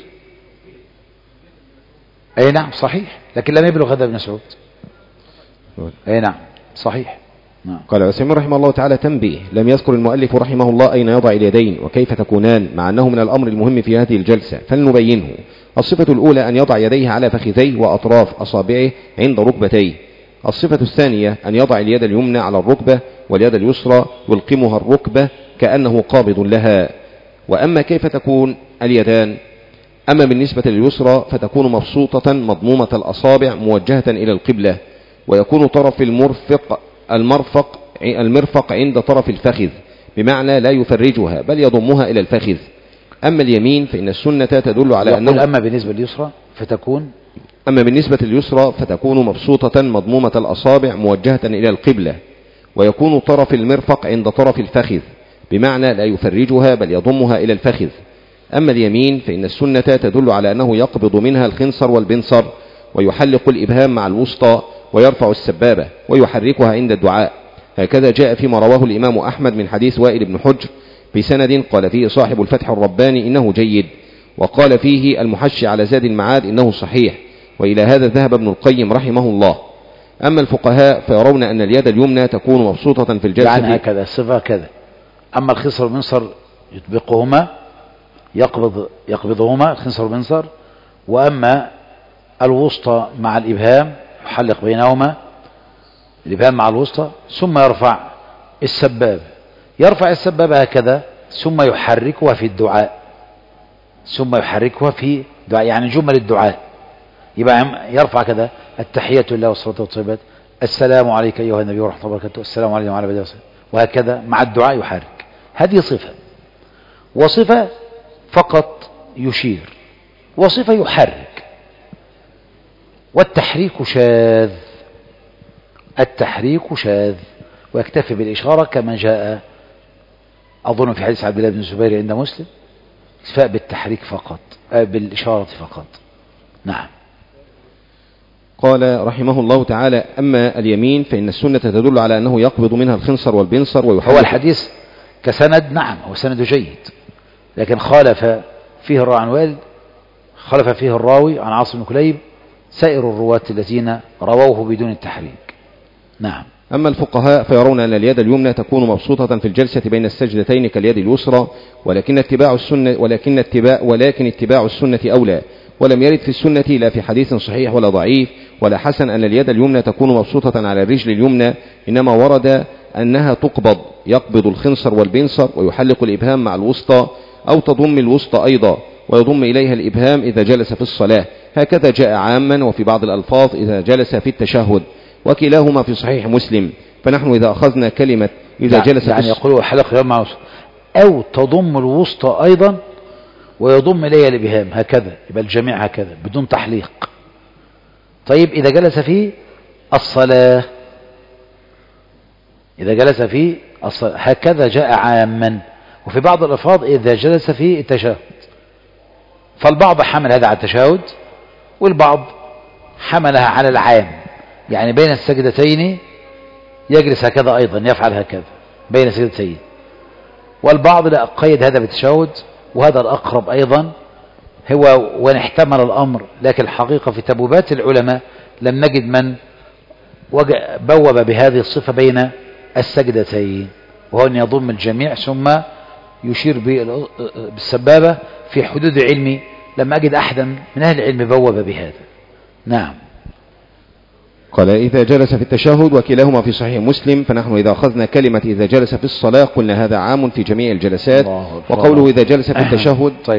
أي نعم صحيح، لكن لم يبلغ هذا ابن مسعود. أي نعم صحيح. نعم. قال عثيمين رحمه الله تعالى تنبيه، لم يذكر المؤلف رحمه الله أين يضع اليدين وكيف تكونان، مع أنه من الأمر المهم في هذه الجلسة، فلنبينه. الصفة الأولى أن يضع يديه على فخذيه وأطراف أصابعه عند ركبتيه. الصفة الثانية أن يضع اليد اليمنى على الركبة واليد اليسرى يلقمها الركبة كأنه قابض لها. وأما كيف تكون اليدان؟ أما بالنسبة لليسرى فتكون مبسوطة مضمومة الأصابع موجهة إلى القبلة، ويكون طرف المرفق عند طرف الفخذ، بمعنى لا يفرجها بل يضمها إلى الفخذ. أما اليمين فإن السنة تدل على أنه أما بالنسبة لليسرى فتكون مبسوطة مضمومة الأصابع موجهة إلى القبلة، ويكون طرف المرفق عند طرف الفخذ، بمعنى لا يفرجها بل يضمها إلى الفخذ. أما اليمين فإن السنة تدل على أنه يقبض منها الخنصر والبنصر، ويحلق الإبهام مع الوسطى، ويرفع السبابة ويحركها عند الدعاء. هكذا جاء فيما رواه الإمام أحمد من حديث وائل بن حجر بسند قال فيه صاحب الفتح الرباني إنه جيد، وقال فيه المحشي على زاد المعاد إنه صحيح، وإلى هذا ذهب ابن القيم رحمه الله. أما الفقهاء فيرون أن اليد اليمنى تكون مبسوطة في الجلسة، يعني هكذا الصفة كذا. أما الخنصر والبنصر يطبقهما يقبضهما الخنصر والبنصر، وأما الوسطى مع الإبهام يحلق بينهما الإبهام مع الوسطى، ثم يرفع السبابة هكذا، ثم يحركها في الدعاء، يعني جمل الدعاء يبقى يرفع كذا: التحية لله والصلاة والطيبات، السلام عليك أيها النبي ورحمة الله وبركاته، السلام عليكم وعلى آله وصحبه، وهكذا مع الدعاء يحرك. هذه صفة، وصفة فقط يشير، وصفة يحرك. والتحريك شاذ، ويكتفي بالإشارة كما جاء أظن في حديث عبد الله بن الزبير عند مسلم، اكتفاء بالتحريك فقط، بالإشارة فقط. نعم. قال رحمه الله تعالى: أما اليمين فإن السنة تدل على أنه يقبض منها الخنصر والبنصر هو الحديث كسند، نعم هو سند جيد، لكن خالف فيه الراوي عن عاصم بن كليب سائر الرواة الذين رووه بدون التحريك. نعم. أما الفقهاء فيرون أن اليد اليمنى تكون مبسوطة في الجلسة بين السجدتين كاليد اليسرى، ولكن اتباع السنة أولى. ولم يرد في السنة لا في حديث صحيح ولا ضعيف ولا حسن أن اليد اليمنى تكون مبسوطة على الرجل اليمنى، إنما ورد أنها يقبض الخنصر والبنصر ويحلق الإبهام مع الوسطى، أو تضم الوسطى أيضا ويضم إليها الإبهام إذا جلس في الصلاة. هكذا جاء عاما، وفي بعض الألفاظ إذا جلس في التشهد، وكلاهما في صحيح مسلم. فنحن إذا أخذنا كلمة إذا جلس يعني يقولوا حلق الإبهام مع الوسطى، أو تضم الوسطى أيضا ويضم إليها الإبهام، هكذا يبقى الجميع هكذا بدون تحليق. طيب إذا جلس في الصلاة هكذا جاء عاما. وفي بعض الألفاظ إذا جلس في التشهد، فالبعض حمل هذا على التشهد والبعض حملها على العام، يعني بين السجدتين يجلس هكذا أيضا، يفعل هكذا بين السجدتين. والبعض لا قيد هذا بالتشهد، وهذا الأقرب أيضا هو وان احتمل الأمر، لكن الحقيقة في تبويبات العلماء لم نجد من بوب بهذه الصفة بين السجدتين، وهو أن يضم الجميع ثم يشير بالسبابة. في حدود علمي لم أجد أحدا من أهل العلم بوب بهذا. نعم. قال: إذا جلس في التشهد، وكلاهما في صحيح مسلم. فنحن إذا أخذنا كلمة إذا جلس في الصلاة قلنا هذا عام في جميع الجلسات. وقوله إذا جلس في التشهد، طيب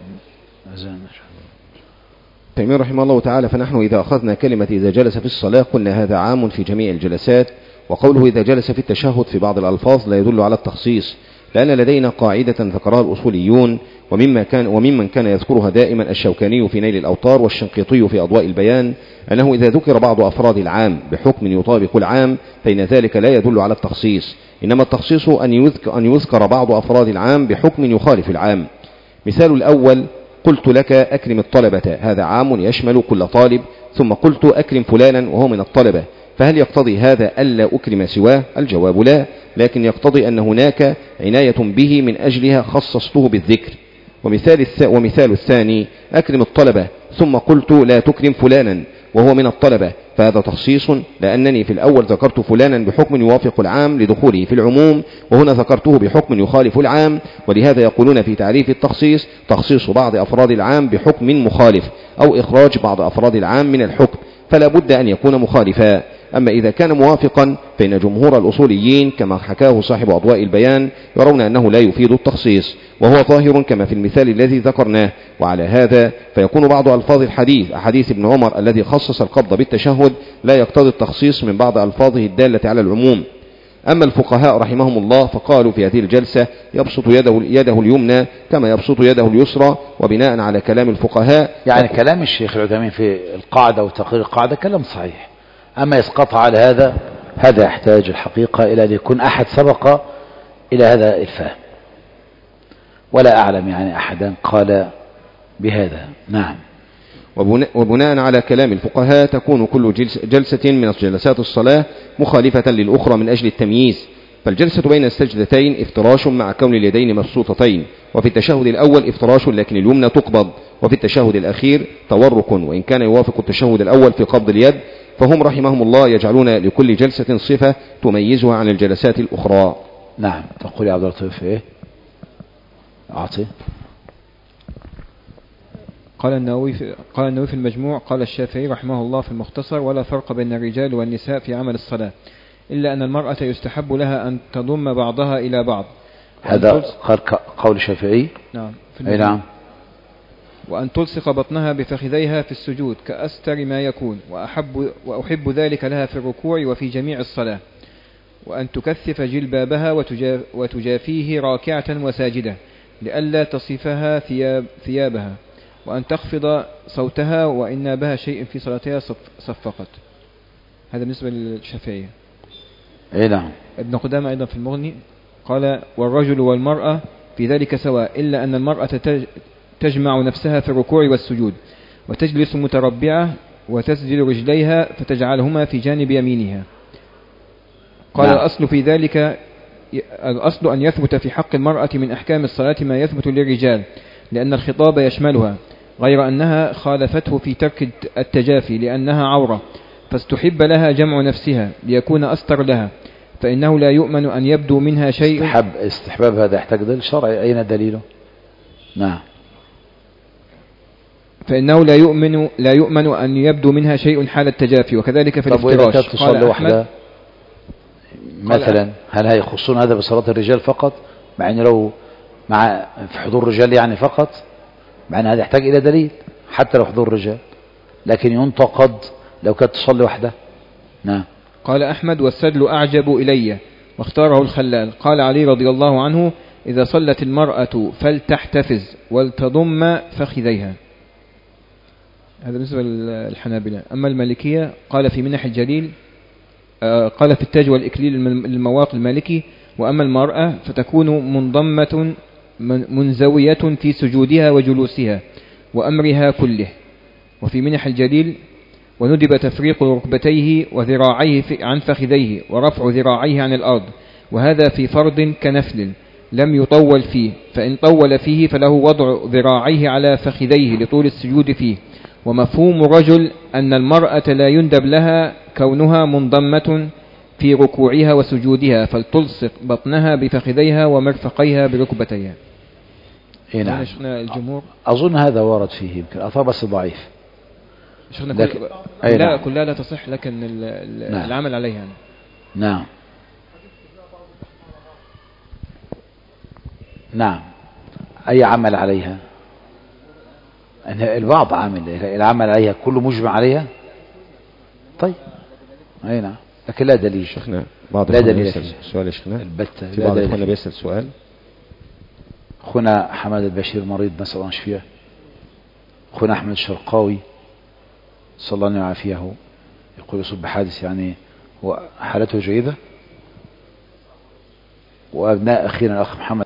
تيمية رحمه الله تعالى: فنحن إذا أخذنا كلمة إذا جلس في الصلاة قلنا هذا عام في جميع الجلسات. وقوله إذا جلس في التشهد في بعض الألفاظ لا يدل على التخصيص، لأن لدينا قاعدة ذكرها الأصوليون وممن كان يذكرها دائما الشوكاني في نيل الأوطار والشنقيطي في أضواء البيان، أنه إذا ذكر بعض أفراد العام بحكم يطابق العام فإن ذلك لا يدل على التخصيص، إنما التخصيص أن يذكر بعض أفراد العام بحكم يخالف العام. مثال الأول: قلت لك أكرم الطلبة، هذا عام يشمل كل طالب. ثم قلت أكرم فلانا وهو من الطلبة، فهل يقتضي هذا ألا أكرم سواه؟ الجواب لا، لكن يقتضي أن هناك عناية به من أجلها خصصته بالذكر. ومثال الثاني: أكرم الطلبة، ثم قلت لا تكرم فلانا وهو من الطلبة، فهذا تخصيص، لأنني في الأول ذكرت فلانا بحكم يوافق العام لدخوله في العموم، وهنا ذكرته بحكم يخالف العام. ولهذا يقولون في تعريف التخصيص: تخصيص بعض أفراد العام بحكم مخالف، أو إخراج بعض أفراد العام من الحكم، فلا بد أن يكون مخالفا. أما إذا كان موافقا فإن جمهور الأصوليين كما حكاه صاحب أضواء البيان يرون أنه لا يفيد التخصيص، وهو ظاهر كما في المثال الذي ذكرناه. وعلى هذا فيكون بعض ألفاظ الحديث أحاديث ابن عمر الذي خصص القبض بالتشهد لا يقتضي التخصيص من بعض ألفاظه الدالة على العموم. أما الفقهاء رحمهم الله فقالوا في هذه الجلسة يبسط يده اليمنى كما يبسط يده اليسرى، وبناء على كلام الفقهاء يعني كلام الشيخ العثيمين في القاعدة وتقرير القاعدة كلام صحيح. أما يسقط على هذا يحتاج الحقيقة إلى أن يكون أحد سبق إلى هذا الفهم، ولا أعلم يعني أحدا قال بهذا. نعم. وبناء على كلام الفقهاء تكون كل جلسة من جلسات الصلاة مخالفة للأخرى من أجل التمييز، فالجلسة بين السجدتين افتراش مع كون اليدين مبسوطتين، وفي التشهد الأول افتراش لكن اليمنى تقبض، وفي التشهد الأخير تورك وإن كان يوافق التشهد الأول في قبض اليد، فهم رحمهم الله يجعلون لكل جلسة صفة تميزها عن الجلسات الأخرى. نعم. تقول يا عبد اللطيف إيه؟ أعطي. قال النووي في المجموع: قال الشافعي رحمه الله في المختصر: ولا فرق بين الرجال والنساء في عمل الصلاة، إلا أن المرأة يستحب لها أن تضم بعضها إلى بعض. هذا قول الشافعي. نعم. أي نعم. وأن تلصق بطنها بفخذيها في السجود كأستر ما يكون، وأحب ذلك لها في الركوع وفي جميع الصلاة. وأن تكثف جلبابها وتجافيه راكعة وساجدة لئلا تصفها ثيابها، وأن تخفض صوتها وإن نابها شيء في صلاتها صفقت. هذا بالنسبة للشافعية. أي نعم. ابن قدامة أيضا في المغني قال: والرجل والمرأة في ذلك سواء، إلا أن المرأة تجمع نفسها في الركوع والسجود، وتجلس متربعة وتسجل رجليها فتجعلهما في جانب يمينها. قال: نعم. الأصل في ذلك الأصل أن يثبت في حق المرأة من أحكام الصلاة ما يثبت للرجال، لأن الخطاب يشملها، غير أنها خالفته في ترك التجافي لأنها عورة، فاستحب لها جمع نفسها ليكون أستر لها، فإنه لا يؤمن أن يبدو منها شيء. استحباب هذا يحتاج دليل شرعي، أين دليله؟ نعم. فإنه لا يؤمن أن يبدو منها شيء حال التجافي، وكذلك في الافتراش. طب وإذا كانت تصلي وحدها مثلا، هل هيخصون هذا بصلاة الرجال فقط، مع أن لو في حضور الرجال يعني فقط، مع أن هذا يحتاج إلى دليل حتى لو حضور الرجال، لكن ينتقد لو كانت تصلي وحدها. نعم. قال أحمد: والسدل أعجب إلي، واختاره الخلال. قال علي رضي الله عنه: إذا صلت المرأة فلتحتفز ولتضم فخذيها. هذا بالنسبة للحنابلة. أما المالكية قال في منح الجليل، قال في التاج والإكليل المواقي المالكي: وأما المرأة فتكون منضمة منزوية في سجودها وجلوسها وأمرها كله. وفي منح الجليل: وندب تفريق ركبتيه وذراعيه عن فخذيه ورفع ذراعيه عن الأرض، وهذا في فرض كنفل لم يطول فيه، فإن طول فيه فله وضع ذراعيه على فخذيه لطول السجود فيه. ومفهوم الرجل أن المرأة لا يندب لها كونها منضمة في ركوعها وسجودها، فلتلصق بطنها بفخذيها ومرفقيها بركبتيها. إيه نعم. الجمهور أظن هذا ورد فيه يمكن أثر بس ضعيف. كلها لا تصح، لكن نعم. العمل عليها يعني. نعم. نعم. أي عمل عليها؟ البعض عامل العمل عليها كله مجمع عليها. طيب. أي نعم. لكن لا دليل. شيخنا لا دليل. سؤال يا شيخنا. البتة. في بعض الإخوان بيسأل سؤال. أخونا حماد البشير مريض نسأل الله شفيه. أخونا أحمد الشرقاوي صلى الله عليه وعافيه يقول يصب بحادث يعني وحالته جيدة. وأبناء أخينا الأخ محمد